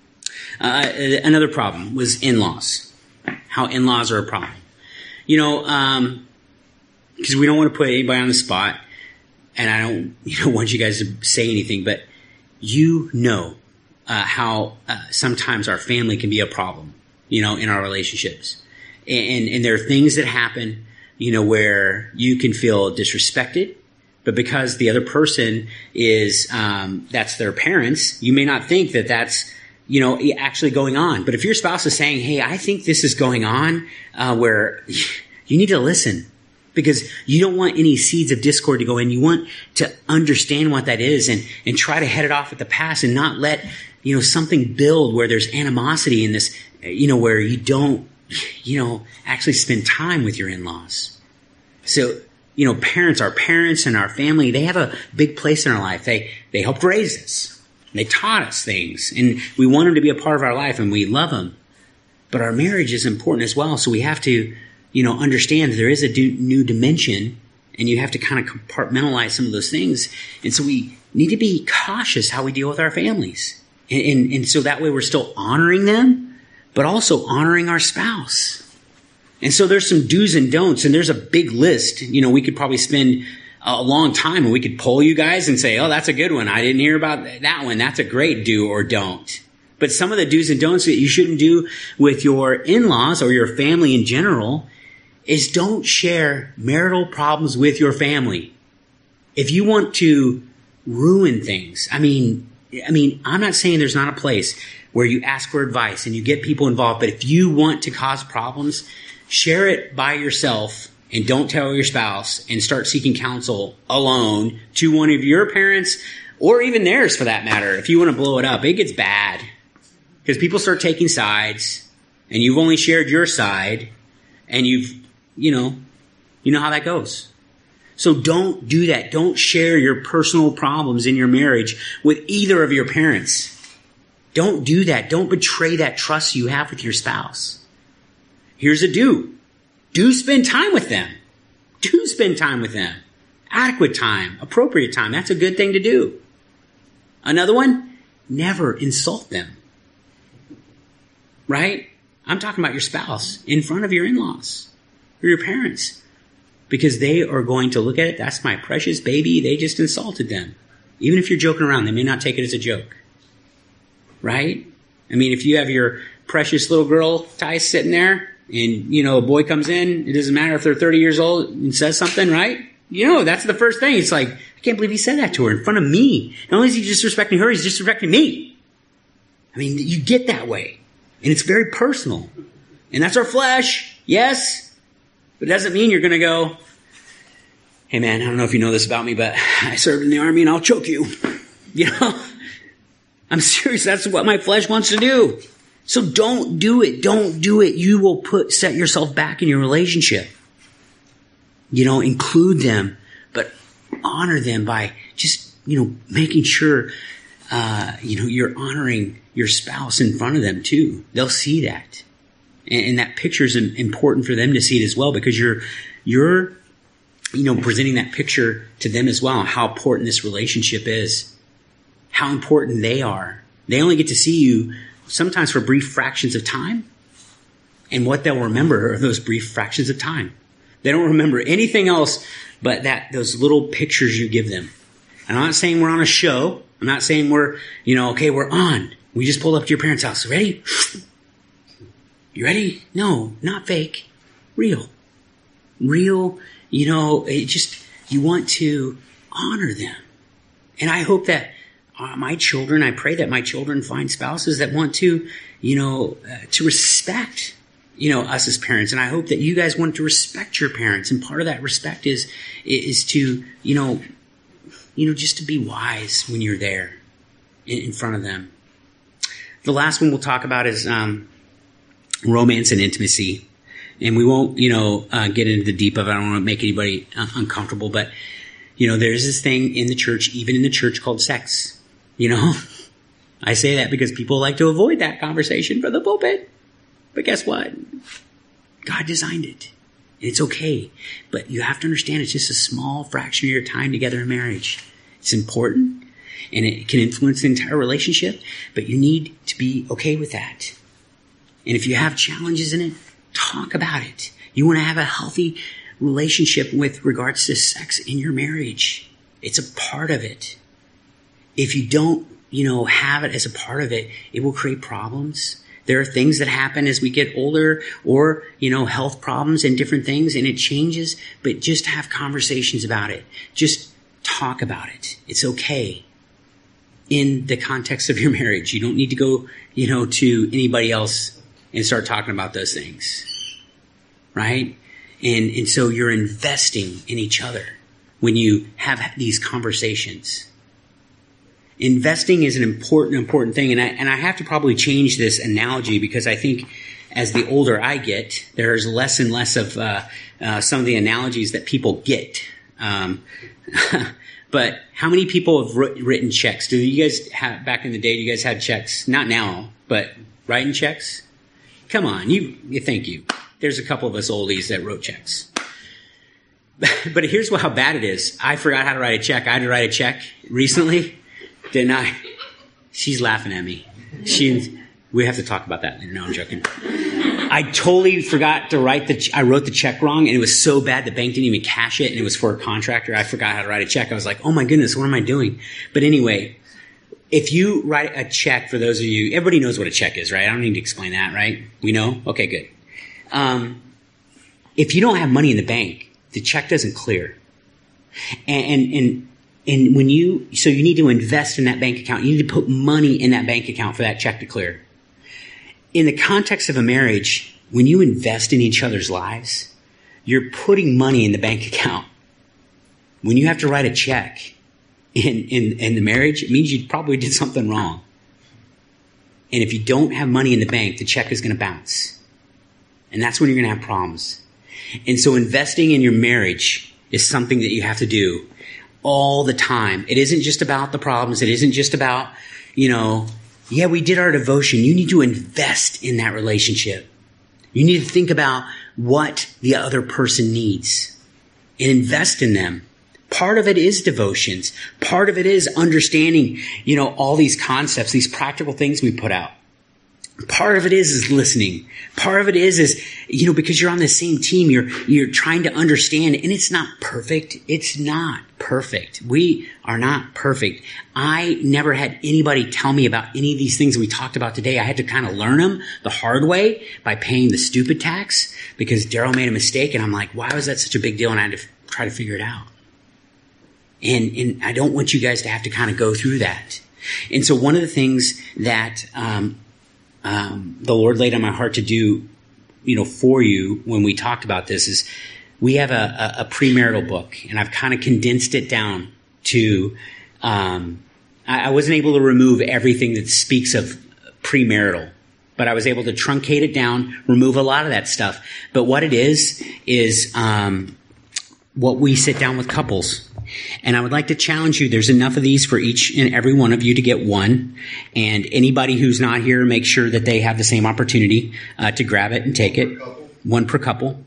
Uh, another problem was in-laws. How in-laws are a problem. You know, um, because we don't want to put anybody on the spot, and I don't, you know, want you guys to say anything, but you know uh, how uh, sometimes our family can be a problem, you know, in our relationships. And, and there are things that happen, you know, where you can feel disrespected, but because the other person is, um, that's their parents, you may not think that that's, you know, actually going on. But if your spouse is saying, hey, I think this is going on, uh, where you need to listen because you don't want any seeds of discord to go in. You want to understand what that is and, and try to head it off at the pass and not let, you know, something build where there's animosity in this, you know, where you don't, you know, actually spend time with your in-laws. So, you know, parents, our parents and our family, they have a big place in our life. They, they helped raise us. They taught us things and we want them to be a part of our life and we love them. But our marriage is important as well. So we have to, you know, understand that there is a do, new dimension and you have to kind of compartmentalize some of those things. And so we need to be cautious how we deal with our families. And, and, and so that way we're still honoring them, but also honoring our spouse. And so there's some do's and don'ts, and there's a big list. You know, we could probably spend a long time and we could poll you guys and say, oh, that's a good one. I didn't hear about that one. That's a great do or don't. But some of the do's and don'ts that you shouldn't do with your in-laws or your family in general is don't share marital problems with your family. If you want to ruin things, I mean, I mean, I'm not saying there's not a place where you ask for advice and you get people involved, but if you want to cause problems, share it by yourself and don't tell your spouse and start seeking counsel alone to one of your parents or even theirs for that matter. If you want to blow it up, it gets bad because people start taking sides and you've only shared your side and you've, you know, you know how that goes. So don't do that. Don't share your personal problems in your marriage with either of your parents. Don't do that. Don't betray that trust you have with your spouse. Here's a do. Do spend time with them. Do spend time with them. Adequate time, appropriate time. That's a good thing to do. Another one, never insult them. Right? I'm talking about your spouse in front of your in-laws or your parents. Because they are going to look at it, that's my precious baby, they just insulted them. Even if you're joking around, they may not take it as a joke. Right? I mean, if you have your precious little girl, Ty, sitting there, and, you know, a boy comes in, it doesn't matter if they're thirty years old and says something, right? You know, that's the first thing. It's like, I can't believe he said that to her in front of me. Not only is he disrespecting her, he's disrespecting me. I mean, you get that way. And it's very personal. And that's our flesh, yes. But it doesn't mean you're going to go, hey man, I don't know if you know this about me, but I served in the army and I'll choke you. You know, I'm serious. That's what my flesh wants to do. So don't do it. Don't do it. You will put, set yourself back in your relationship. You know, include them, but honor them by just, you know, making sure, uh, you know, you're honoring your spouse in front of them too. They'll see that. And that picture is important for them to see it as well, because you're, you're, you know, presenting that picture to them as well, how important this relationship is, how important they are. They only get to see you sometimes for brief fractions of time. And what they'll remember are those brief fractions of time. They don't remember anything else but that, those little pictures you give them. And I'm not saying we're on a show. I'm not saying we're, you know, okay, we're on. We just pulled up to your parents' house. Ready? You ready? No, not fake. Real. Real, you know, it just, you want to honor them. And I hope that uh, my children, I pray that my children find spouses that want to, you know, uh, to respect, you know, us as parents. And I hope that you guys want to respect your parents. And part of that respect is, is to, you know, you know, just to be wise when you're there in, in front of them. The last one we'll talk about is, um, romance and intimacy. And we won't, you know, uh, get into the deep of it. I don't want to make anybody uh, uncomfortable, but, you know, there's this thing in the church, even in the church, called sex. You know, I say that because people like to avoid that conversation from the pulpit. But guess what? God designed it. And it's okay. But you have to understand it's just a small fraction of your time together in marriage. It's important and it can influence the entire relationship, but you need to be okay with that. And if you have challenges in it, talk about it. You want to have a healthy relationship with regards to sex in your marriage. It's a part of it. If you don't, you know, have it as a part of it, it will create problems. There are things that happen as we get older, or, you know, health problems and different things, and it changes, but just have conversations about it. Just talk about it. It's okay in the context of your marriage. You don't need to go, you know, to anybody else and start talking about those things, right? And and so you're investing in each other when you have these conversations. Investing is an important, important thing. And I, and I have to probably change this analogy because I think as the older I get, there's less and less of uh, uh, some of the analogies that people get. Um, but how many people have wr- written checks? Do you guys have, back in the day, you guys had checks? Not now, but writing checks? Come on, you, you thank you. There's a couple of us oldies that wrote checks. But here's how bad it is. I forgot how to write a check. I had to write a check recently, didn't I? She's laughing at me. She, we have to talk about that later. No, I'm joking. I totally forgot to write the, I wrote the check wrong, and it was so bad the bank didn't even cash it, and it was for a contractor. I forgot how to write a check. I was like, oh my goodness, what am I doing? But anyway, if you write a check, for those of you, everybody knows what a check is, right? I don't need to explain that, right? We know? Okay, good. Um, if you don't have money in the bank, the check doesn't clear. And, and, and, and when you, so you need to invest in that bank account. You need to put money in that bank account for that check to clear. In the context of a marriage, when you invest in each other's lives, you're putting money in the bank account. When you have to write a check in, in, in the marriage, it means you probably did something wrong. And if you don't have money in the bank, the check is going to bounce. And that's when you're going to have problems. And so investing in your marriage is something that you have to do all the time. It isn't just about the problems. It isn't just about, you know, yeah, we did our devotion. You need to invest in that relationship. You need to think about what the other person needs and invest in them. Part of it is devotions. Part of it is understanding, you know, all these concepts, these practical things we put out. Part of it is, is listening. Part of it is, is, you know, because you're on the same team, you're, you're trying to understand, and it's not perfect. It's not perfect. We are not perfect. I never had anybody tell me about any of these things that we talked about today. I had to kind of learn them the hard way by paying the stupid tax because Daryl made a mistake, and I'm like, why was that such a big deal? And I had to f- try to figure it out. And, and I don't want you guys to have to kind of go through that. And so one of the things that, um, Um, the Lord laid on my heart to do, you know, for you when we talked about this is we have a, a, a premarital book, and I've kind of condensed it down to, um, I, I wasn't able to remove everything that speaks of premarital, but I was able to truncate it down, remove a lot of that stuff. But what it is, is um, what we sit down with couples. And I would like to challenge you. There's enough of these for each and every one of you to get one. And anybody who's not here, make sure that they have the same opportunity uh, to grab it and take it. One per couple.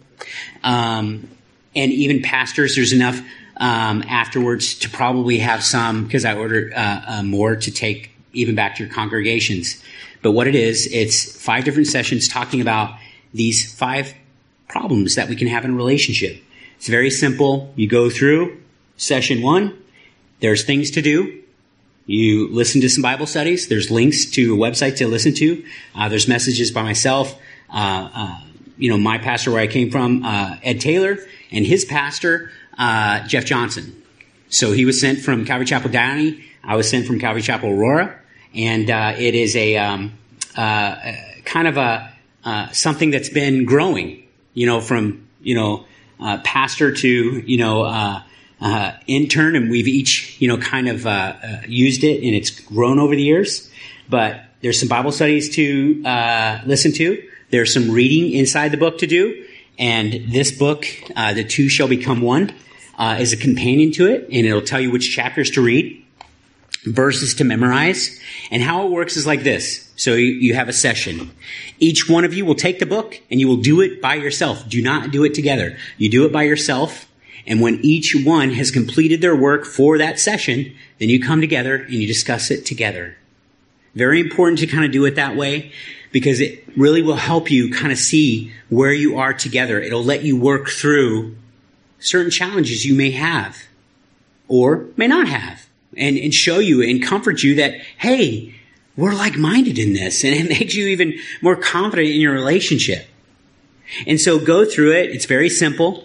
Um, and even pastors, there's enough um, afterwards to probably have some, because I ordered uh, uh, more to take even back to your congregations. But what it is, it's five different sessions talking about these five problems that we can have in a relationship. It's very simple. You go through session one, there's things to do. You listen to some Bible studies. There's links to a website to listen to. Uh, there's messages by myself, uh, uh, you know, my pastor where I came from, uh, Ed Taylor, and his pastor, uh, Jeff Johnson. So he was sent from Calvary Chapel Downey. I was sent from Calvary Chapel Aurora. And uh, it is a um, uh, kind of a uh, something that's been growing, you know, from, you know, uh, pastor to, you know, uh, Uh, intern, and we've each, you know, kind of uh, uh, used it, and it's grown over the years. But there's some Bible studies to uh, listen to. There's some reading inside the book to do. And this book, uh, The Two Shall Become One, uh, is a companion to it, and it'll tell you which chapters to read, verses to memorize. And how it works is like this. So you, you have a session. Each one of you will take the book, and you will do it by yourself. Do not do it together. You do it by yourself. And when each one has completed their work for that session, then you come together and you discuss it together. Very important to kind of do it that way because it really will help you kind of see where you are together. It'll let you work through certain challenges you may have or may not have and, and show you and comfort you that, hey, we're like-minded in this. And it makes you even more confident in your relationship. And so go through it. It's very simple.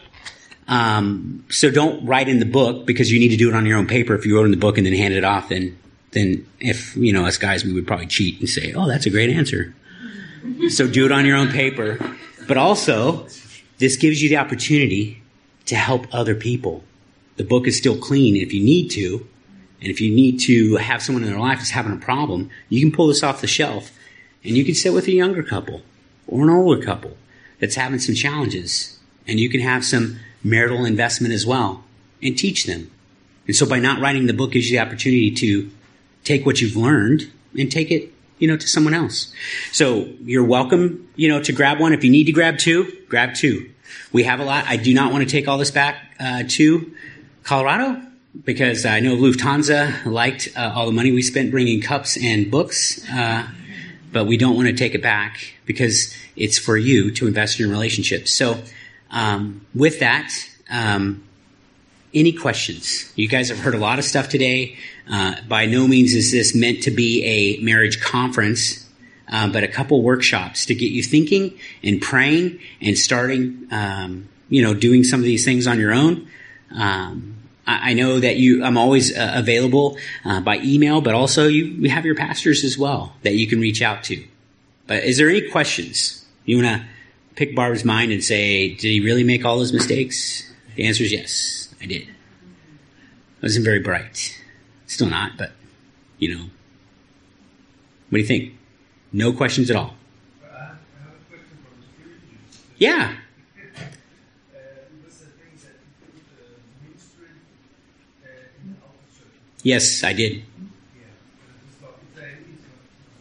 Um, so don't write in the book because you need to do it on your own paper. If you wrote in the book and then handed it off, then, then if, you know, us guys, we would probably cheat and say, oh, that's a great answer. So do it on your own paper. But also, this gives you the opportunity to help other people. The book is still clean. If you need to, and if you need to have someone in their life that's having a problem, you can pull this off the shelf and you can sit with a younger couple or an older couple that's having some challenges, and you can have some marital investment as well and teach them. And so by not writing the book gives you the opportunity to take what you've learned and take it, you know, to someone else. So you're welcome, you know, to grab one. If you need to grab two, grab two. We have a lot. I do not want to take all this back uh, to Colorado because I know Lufthansa liked uh, all the money we spent bringing cups and books, uh, but we don't want to take it back because it's for you to invest in your relationships. So Um, with that, um, any questions? You guys have heard a lot of stuff today. Uh, by no means is this meant to be a marriage conference, uh, but a couple workshops to get you thinking and praying and starting, um, you know, doing some of these things on your own. Um, I, I know that you, I'm always uh, available uh, by email, but also you, you have your pastors as well that you can reach out to. But is there any questions? You want to pick Barb's mind and say, did he really make all those mistakes? The answer is yes, I did. I wasn't very bright. Still not, but, you know. What do you think? No questions at all. I have a question from the previous. Yeah. Uh, it was the thing that you put the ministry uh, in the outer circle. Yes, I did. Yeah. Uh, so is there any sort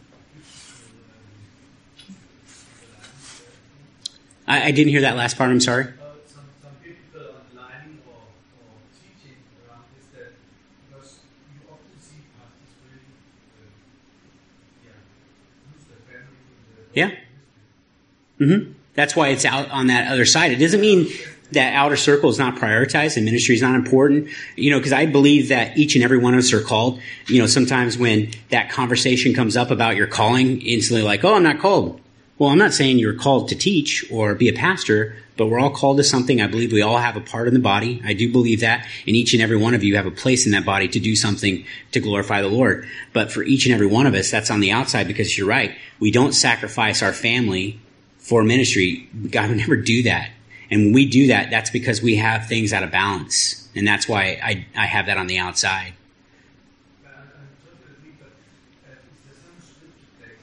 of I, I didn't hear that last part, I'm sorry. uh, some some people online or, or teaching around is that because you often see pastors really uh, yeah lose their family with the Yeah. Mm-hmm. That's why it's out on that other side. It doesn't mean that outer circle is not prioritized and ministry is not important, you know, because I believe that each and every one of us are called. You know, sometimes when that conversation comes up about your calling, instantly like, oh, I'm not called. Well, I'm not saying you're called to teach or be a pastor, but we're all called to something. I believe we all have a part in the body. I do believe that. And each and every one of you have a place in that body to do something to glorify the Lord. But for each and every one of us, that's on the outside, because you're right. We don't sacrifice our family for ministry. God would never do that. And when we do that, that's because we have things out of balance. And that's why I, I have that on the outside. I, I totally agree, but uh, is there some scripture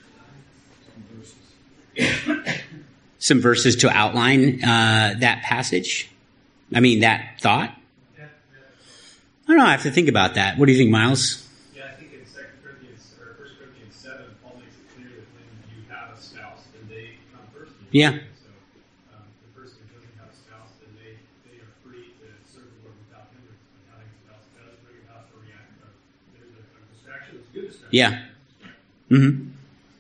text some verses? Some verses to outline uh, that passage? I mean, that thought? Yeah, yeah. I don't know. I have to think about that. What do you think, Miles? Yeah, I think in Second Corinthians or First Corinthians seven, Paul makes it clear that when you have a spouse, then they come first. in your Yeah. life. So um, the person who doesn't have a spouse, then they, they are free to serve the Lord without hindrance. But having a spouse does bring about a reaction. Of, there's a, a distraction. It's a good distraction. Yeah. Mm-hmm.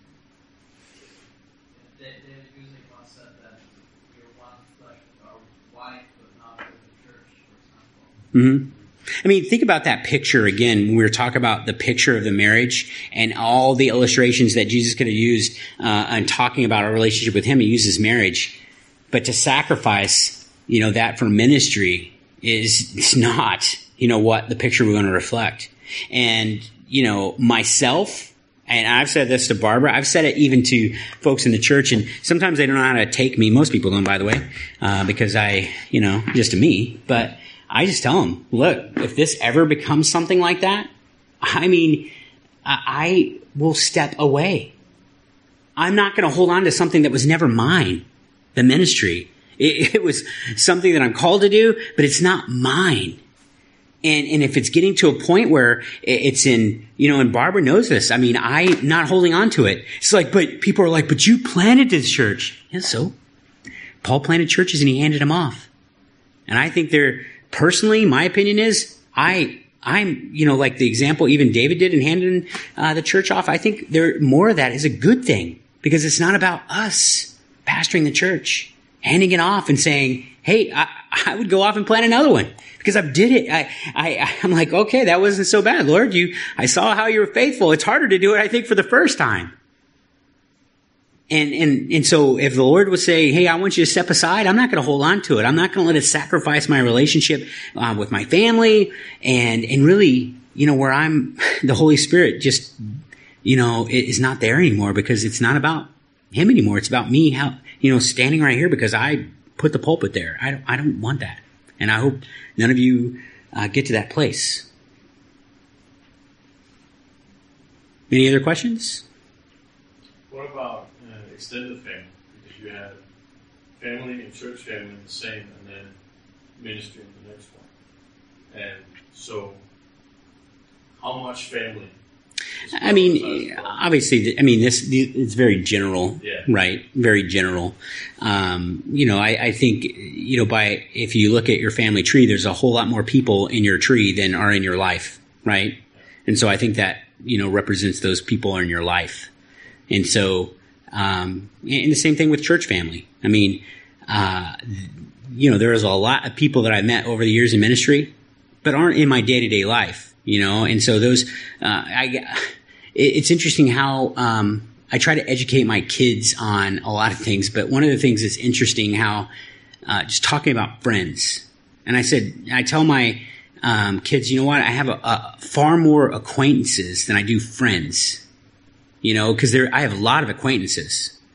David Guzik once said that you're one flesh with our wife, but not with the church, for example. Mm-hmm. I mean, think about that picture again when we were talking about the picture of the marriage and all the illustrations that Jesus could have used uh, and talking about our relationship with him. He uses marriage. But to sacrifice, you know, that for ministry is it's not, you know, what the picture we're going to reflect. And, you know, myself, and I've said this to Barbara, I've said it even to folks in the church, and sometimes they don't know how to take me. Most people don't, by the way, uh, because I, you know, just a me. But I just tell them, look, if this ever becomes something like that, I mean, I will step away. I'm not going to hold on to something that was never mine, the ministry. It, it was something that I'm called to do, but it's not mine. And, and if it's getting to a point where it's in, you know, and Barbara knows this, I mean, I'm not holding on to it. It's like, but people are like, but you planted this church. Yeah, so Paul planted churches and he handed them off. And I think they're, personally, my opinion is, I, I'm, you know, like the example even David did in handing uh, the church off. I think there more of that is a good thing, because it's not about us pastoring the church, handing it off and saying, hey, I, I would go off and plant another one because I did it. I, I, I'm like, okay, that wasn't so bad, Lord. You, I saw how you were faithful. It's harder to do it, I think, for the first time. And, and, and so if the Lord would say, hey, I want you to step aside, I'm not going to hold on to it. I'm not going to let it sacrifice my relationship uh, with my family and, and really, you know, where I'm, the Holy Spirit just, you know, is not there anymore, because it's not about him anymore. It's about me, how, you know, standing right here because I put the pulpit there. I don't, I don't want that. And I hope none of you uh, get to that place. Any other questions? What about uh, extended family? Because you have family and church family the same, and then ministry in the next one. And so, how much family? I mean, obviously, I mean, this, it's very general, yeah. right? Very general. Um, you know, I, I think, you know, by, if you look at your family tree, there's a whole lot more people in your tree than are in your life, right? And so I think that, you know, represents those people in your life. And so, um, and the same thing with church family. I mean, uh, you know, there's a lot of people that I met over the years in ministry, but aren't in my day-to-day life. You know, and so those, uh, I, it's interesting how, um, I try to educate my kids on a lot of things, but one of the things that's interesting how, uh, just talking about friends. And I said, I tell my, um, kids, you know what, I have a, a far more acquaintances than I do friends, you know, cause there, I have a lot of acquaintances,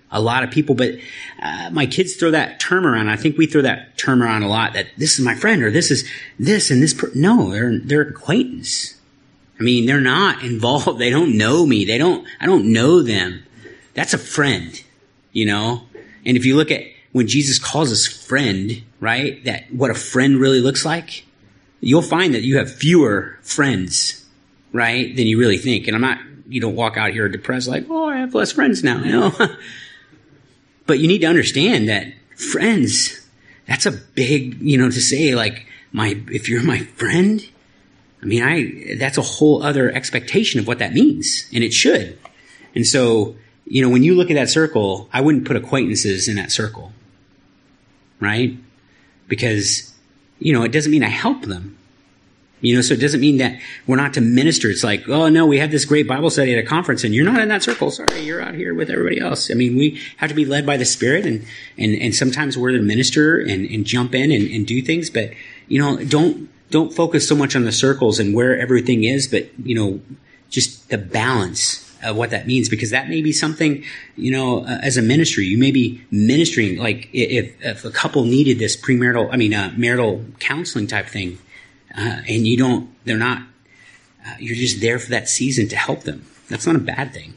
a lot of people, but uh, my kids throw that term around. I think we throw that term around a lot, that this is my friend, or this is this and this. Per-. No, they're they're acquaintance. I mean, they're not involved. They don't know me. They don't. I don't know them. That's a friend, you know. And if you look at when Jesus calls us friend, right? That what a friend really looks like. You'll find that you have fewer friends, right, than you really think. And I'm not. You don't walk out here depressed like, oh, I have less friends now, you know. But you need to understand that friends, that's a big, you know, to say like, my, if you're my friend, I mean, I, that's a whole other expectation of what that means. And it should. And so, you know, when you look at that circle, I wouldn't put acquaintances in that circle. Right? Because, you know, it doesn't mean I help them. You know, so it doesn't mean that we're not to minister. It's like, oh, no, we have this great Bible study at a conference and you're not in that circle. Sorry, you're out here with everybody else. I mean, we have to be led by the Spirit, and, and, and sometimes we're the minister and, and jump in and, and do things. But, you know, don't don't focus so much on the circles and where everything is, but, you know, just the balance of what that means, because that may be something, you know, uh, as a ministry, you may be ministering, like if, if a couple needed this premarital, I mean, uh, marital counseling type thing. Uh, and you don't, they're not, uh, you're just there for that season to help them. That's not a bad thing.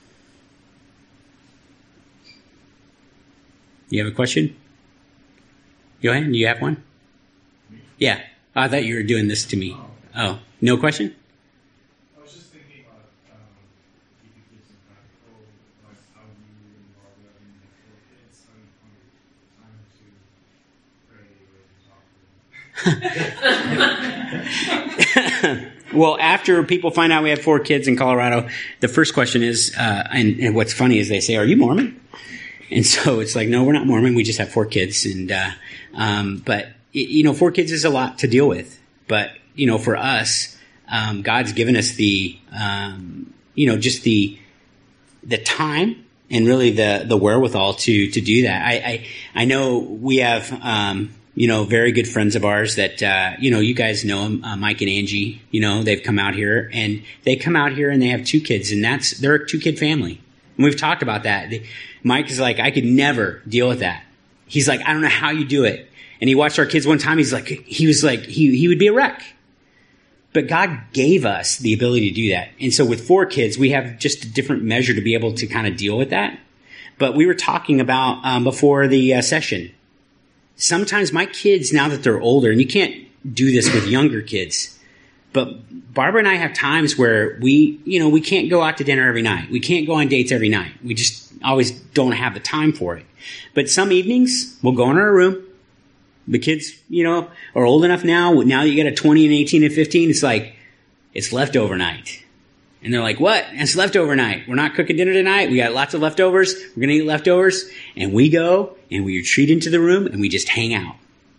You have a question? Johan, do you have one? Yeah. Oh, I thought you were doing this to me. Oh, no question? I was just thinking about um, if you could give some practical advice how you involve your four kids and time to pray or to talk to them. Well, after people find out we have four kids in Colorado, the first question is, uh, and, and what's funny is they say, are you Mormon? And so it's like, no, we're not Mormon. We just have four kids. And, uh, um, but, you know, four kids is a lot to deal with. But, you know, for us, um, God's given us the, um, you know, just the, the time and really the, the wherewithal to, to do that. I, I, I know we have, um, you know, very good friends of ours that, uh, you know, you guys know them, uh, Mike and Angie, you know, they've come out here and they come out here and they have two kids, and that's, they're a two kid family. And we've talked about that. Mike is like, I could never deal with that. He's like, I don't know how you do it. And he watched our kids one time. He's like, he was like, he, he would be a wreck. But God gave us the ability to do that. And so with four kids, we have just a different measure to be able to kind of deal with that. But we were talking about, um, before the uh, session, sometimes my kids, now that they're older, and you can't do this with younger kids, but Barbara and I have times where we, you know, we can't go out to dinner every night. We can't go on dates every night. We just always don't have the time for it. But some evenings, we'll go in our room. The kids, you know, are old enough now. Now you got a twenty and eighteen and fifteen. It's like, it's leftover night. And they're like, what? It's leftover night. We're not cooking dinner tonight. We got lots of leftovers. We're going to eat leftovers. And we go and we retreat into the room and we just hang out.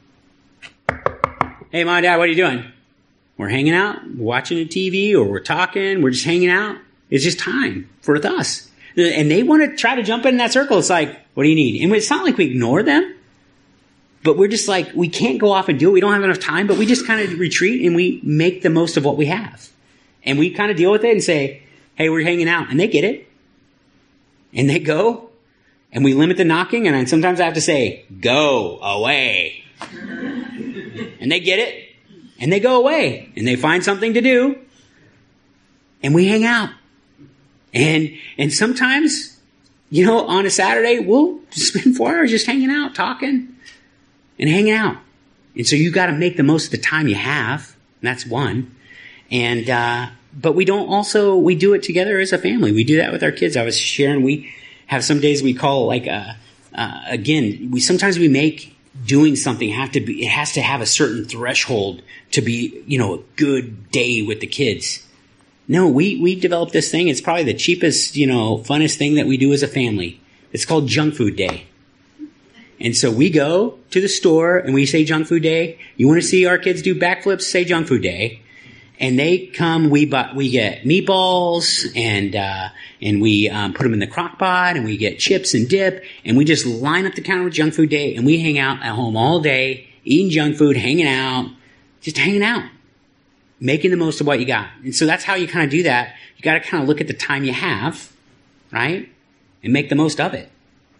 Hey, Mom and Dad, what are you doing? We're hanging out, watching the T V, or we're talking. We're just hanging out. It's just time for us. And they want to try to jump in that circle. It's like, what do you need? And it's not like we ignore them. But we're just like, we can't go off and do it. We don't have enough time, but we just kind of retreat and we make the most of what we have. And we kind of deal with it and say, hey, we're hanging out. And they get it. And they go. And we limit the knocking. And sometimes I have to say, go away. And they get it. And they go away. And they find something to do. And we hang out. And and sometimes, you know, on a Saturday, we'll spend four hours just hanging out, talking. And hanging out. And so you got to make the most of the time you have. And that's one. And, uh, but we don't also, we do it together as a family. We do that with our kids. I was sharing, we have some days we call like, uh, uh, again, we, sometimes we make doing something have to be, it has to have a certain threshold to be, you know, a good day with the kids. No, we, we developed this thing. It's probably the cheapest, you know, funnest thing that we do as a family. It's called Junk Food Day. And so we go to the store and we say Junk Food Day. You want to see our kids do backflips? Say Junk Food Day. And they come, we buy, we get meatballs and, uh, and we, um, put them in the crock pot and we get chips and dip and we just line up the counter with Junk Food Day and we hang out at home all day, eating junk food, hanging out, just hanging out, making the most of what you got. And so that's how you kind of do that. You got to kind of look at the time you have, right? And make the most of it.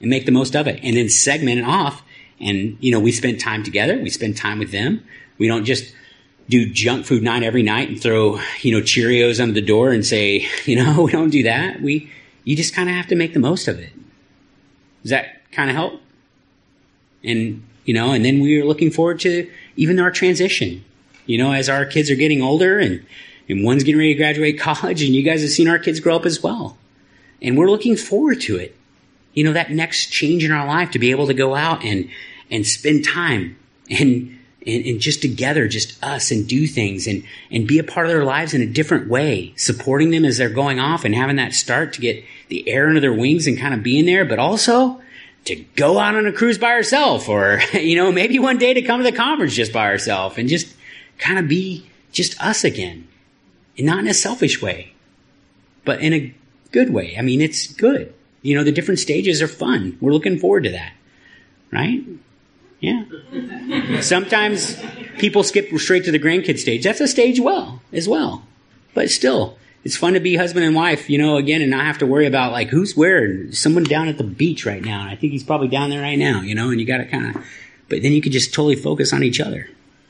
and make the most of it, and then segment it off. And, you know, we spend time together. We spend time with them. We don't just do junk food night every night and throw, you know, Cheerios under the door and say, you know, we don't do that. We, you just kind of have to make the most of it. Does that kind of help? And, you know, and then we are looking forward to even our transition, you know, as our kids are getting older and, and one's getting ready to graduate college, and you guys have seen our kids grow up as well. And we're looking forward to it. You know, that next change in our life, to be able to go out and, and spend time and, and, and just together, just us, and do things and, and be a part of their lives in a different way, supporting them as they're going off and having that start to get the air under their wings and kind of being there, but also to go out on a cruise by herself, or, you know, maybe one day to come to the conference just by herself and just kind of be just us again. And not in a selfish way, but in a good way. I mean, it's good. You know, the different stages are fun. We're looking forward to that. Right? Yeah. Sometimes people skip straight to the grandkid stage. That's a stage well, as well. But still, it's fun to be husband and wife, you know, again, and not have to worry about, like, who's where. Someone down at the beach right now. And I think he's probably down there right now, you know, and you got to kind of, but then you could just totally focus on each other.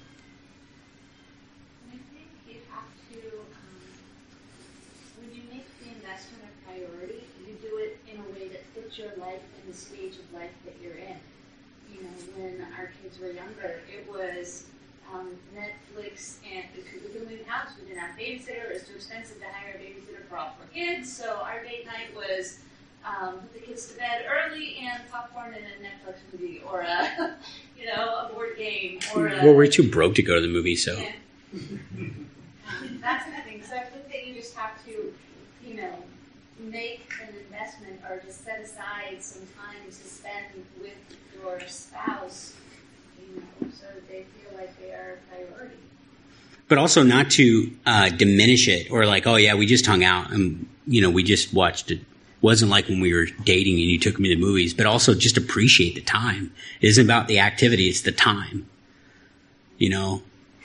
Netflix, and because we couldn't leave the house, we didn't have a babysitter. It was too expensive to hire a babysitter for all four kids. So our date night was um, put the kids to bed early and popcorn and a Netflix movie, or a, you know, a board game, or a, well, we're too broke to go to the movie, so yeah. um, that's the thing. So I think that you just have to, you know, make an investment or just set aside some time to spend with your spouse, you know, so that they feel like they are a priority. But also not to uh, diminish it, or like, oh yeah, we just hung out and, you know, we just watched it. Wasn't like when we were dating and you took me to movies, but also just appreciate the time. It isn't about the activity, it's the time. You know?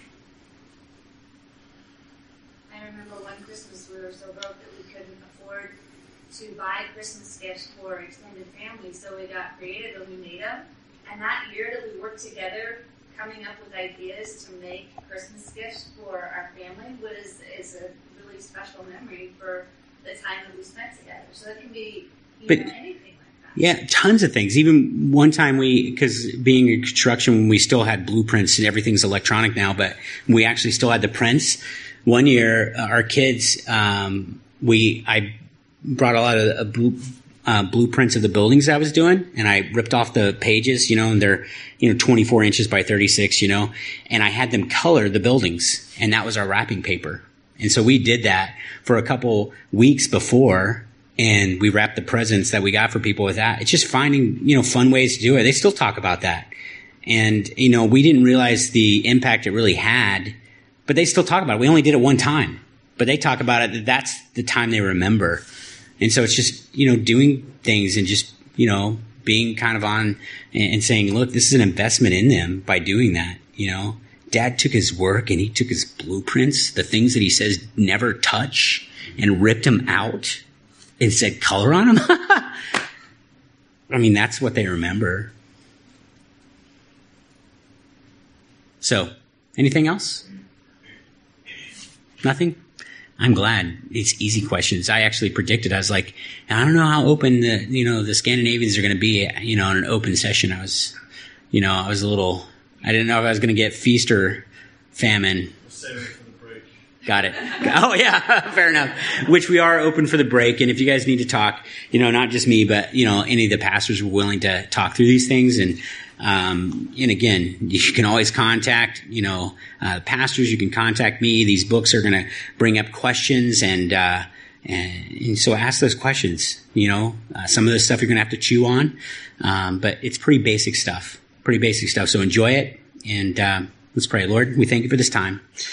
I remember one Christmas we were so broke that we couldn't afford to buy Christmas gifts for extended family, so we got creative and we made them. And that year that we worked together, coming up with ideas to make Christmas gifts for our family was is a really special memory for the time that we spent together. So it can be, you but, know, anything like that. Yeah, tons of things. Even one time we, because being in construction, we still had blueprints and everything's electronic now, but we actually still had the prints. One year, uh, our kids, um, we, I brought a lot of uh, blue, uh, blueprints of the buildings I was doing, and I ripped off the pages, you know, and they're, you know, twenty-four inches by thirty-six, you know, and I had them color the buildings, and that was our wrapping paper. And so we did that for a couple weeks before, and we wrapped the presents that we got for people with that. It's just finding, you know, fun ways to do it. They still talk about that. And, you know, we didn't realize the impact it really had, but they still talk about it. We only did it one time, but they talk about it. That's the time they remember. And so it's just, you know, doing things and just, you know, being kind of on and saying, look, this is an investment in them by doing that, you know. Dad took his work and he took his blueprints, the things that he says never touch, and ripped them out and said color on them. I mean, that's what they remember. So, anything else? Nothing? I'm glad. It's easy questions. I actually predicted. I was like, I don't know how open the, you know, the Scandinavians are going to be, you know, in an open session. I was, you know, I was a little, I didn't know if I was going to get feast or famine. Save it for the break. Got it. Oh, yeah, fair enough. Which we are open for the break. And if you guys need to talk, you know, not just me, but, you know, any of the pastors were willing to talk through these things. And, um, and again, you can always contact, you know, uh, pastors. You can contact me. These books are going to bring up questions. And, uh, and, and so ask those questions, you know, uh, some of the stuff you're going to have to chew on. Um, but it's pretty basic stuff. Pretty basic stuff. So enjoy it. And, um, let's pray. Lord, we thank you for this time.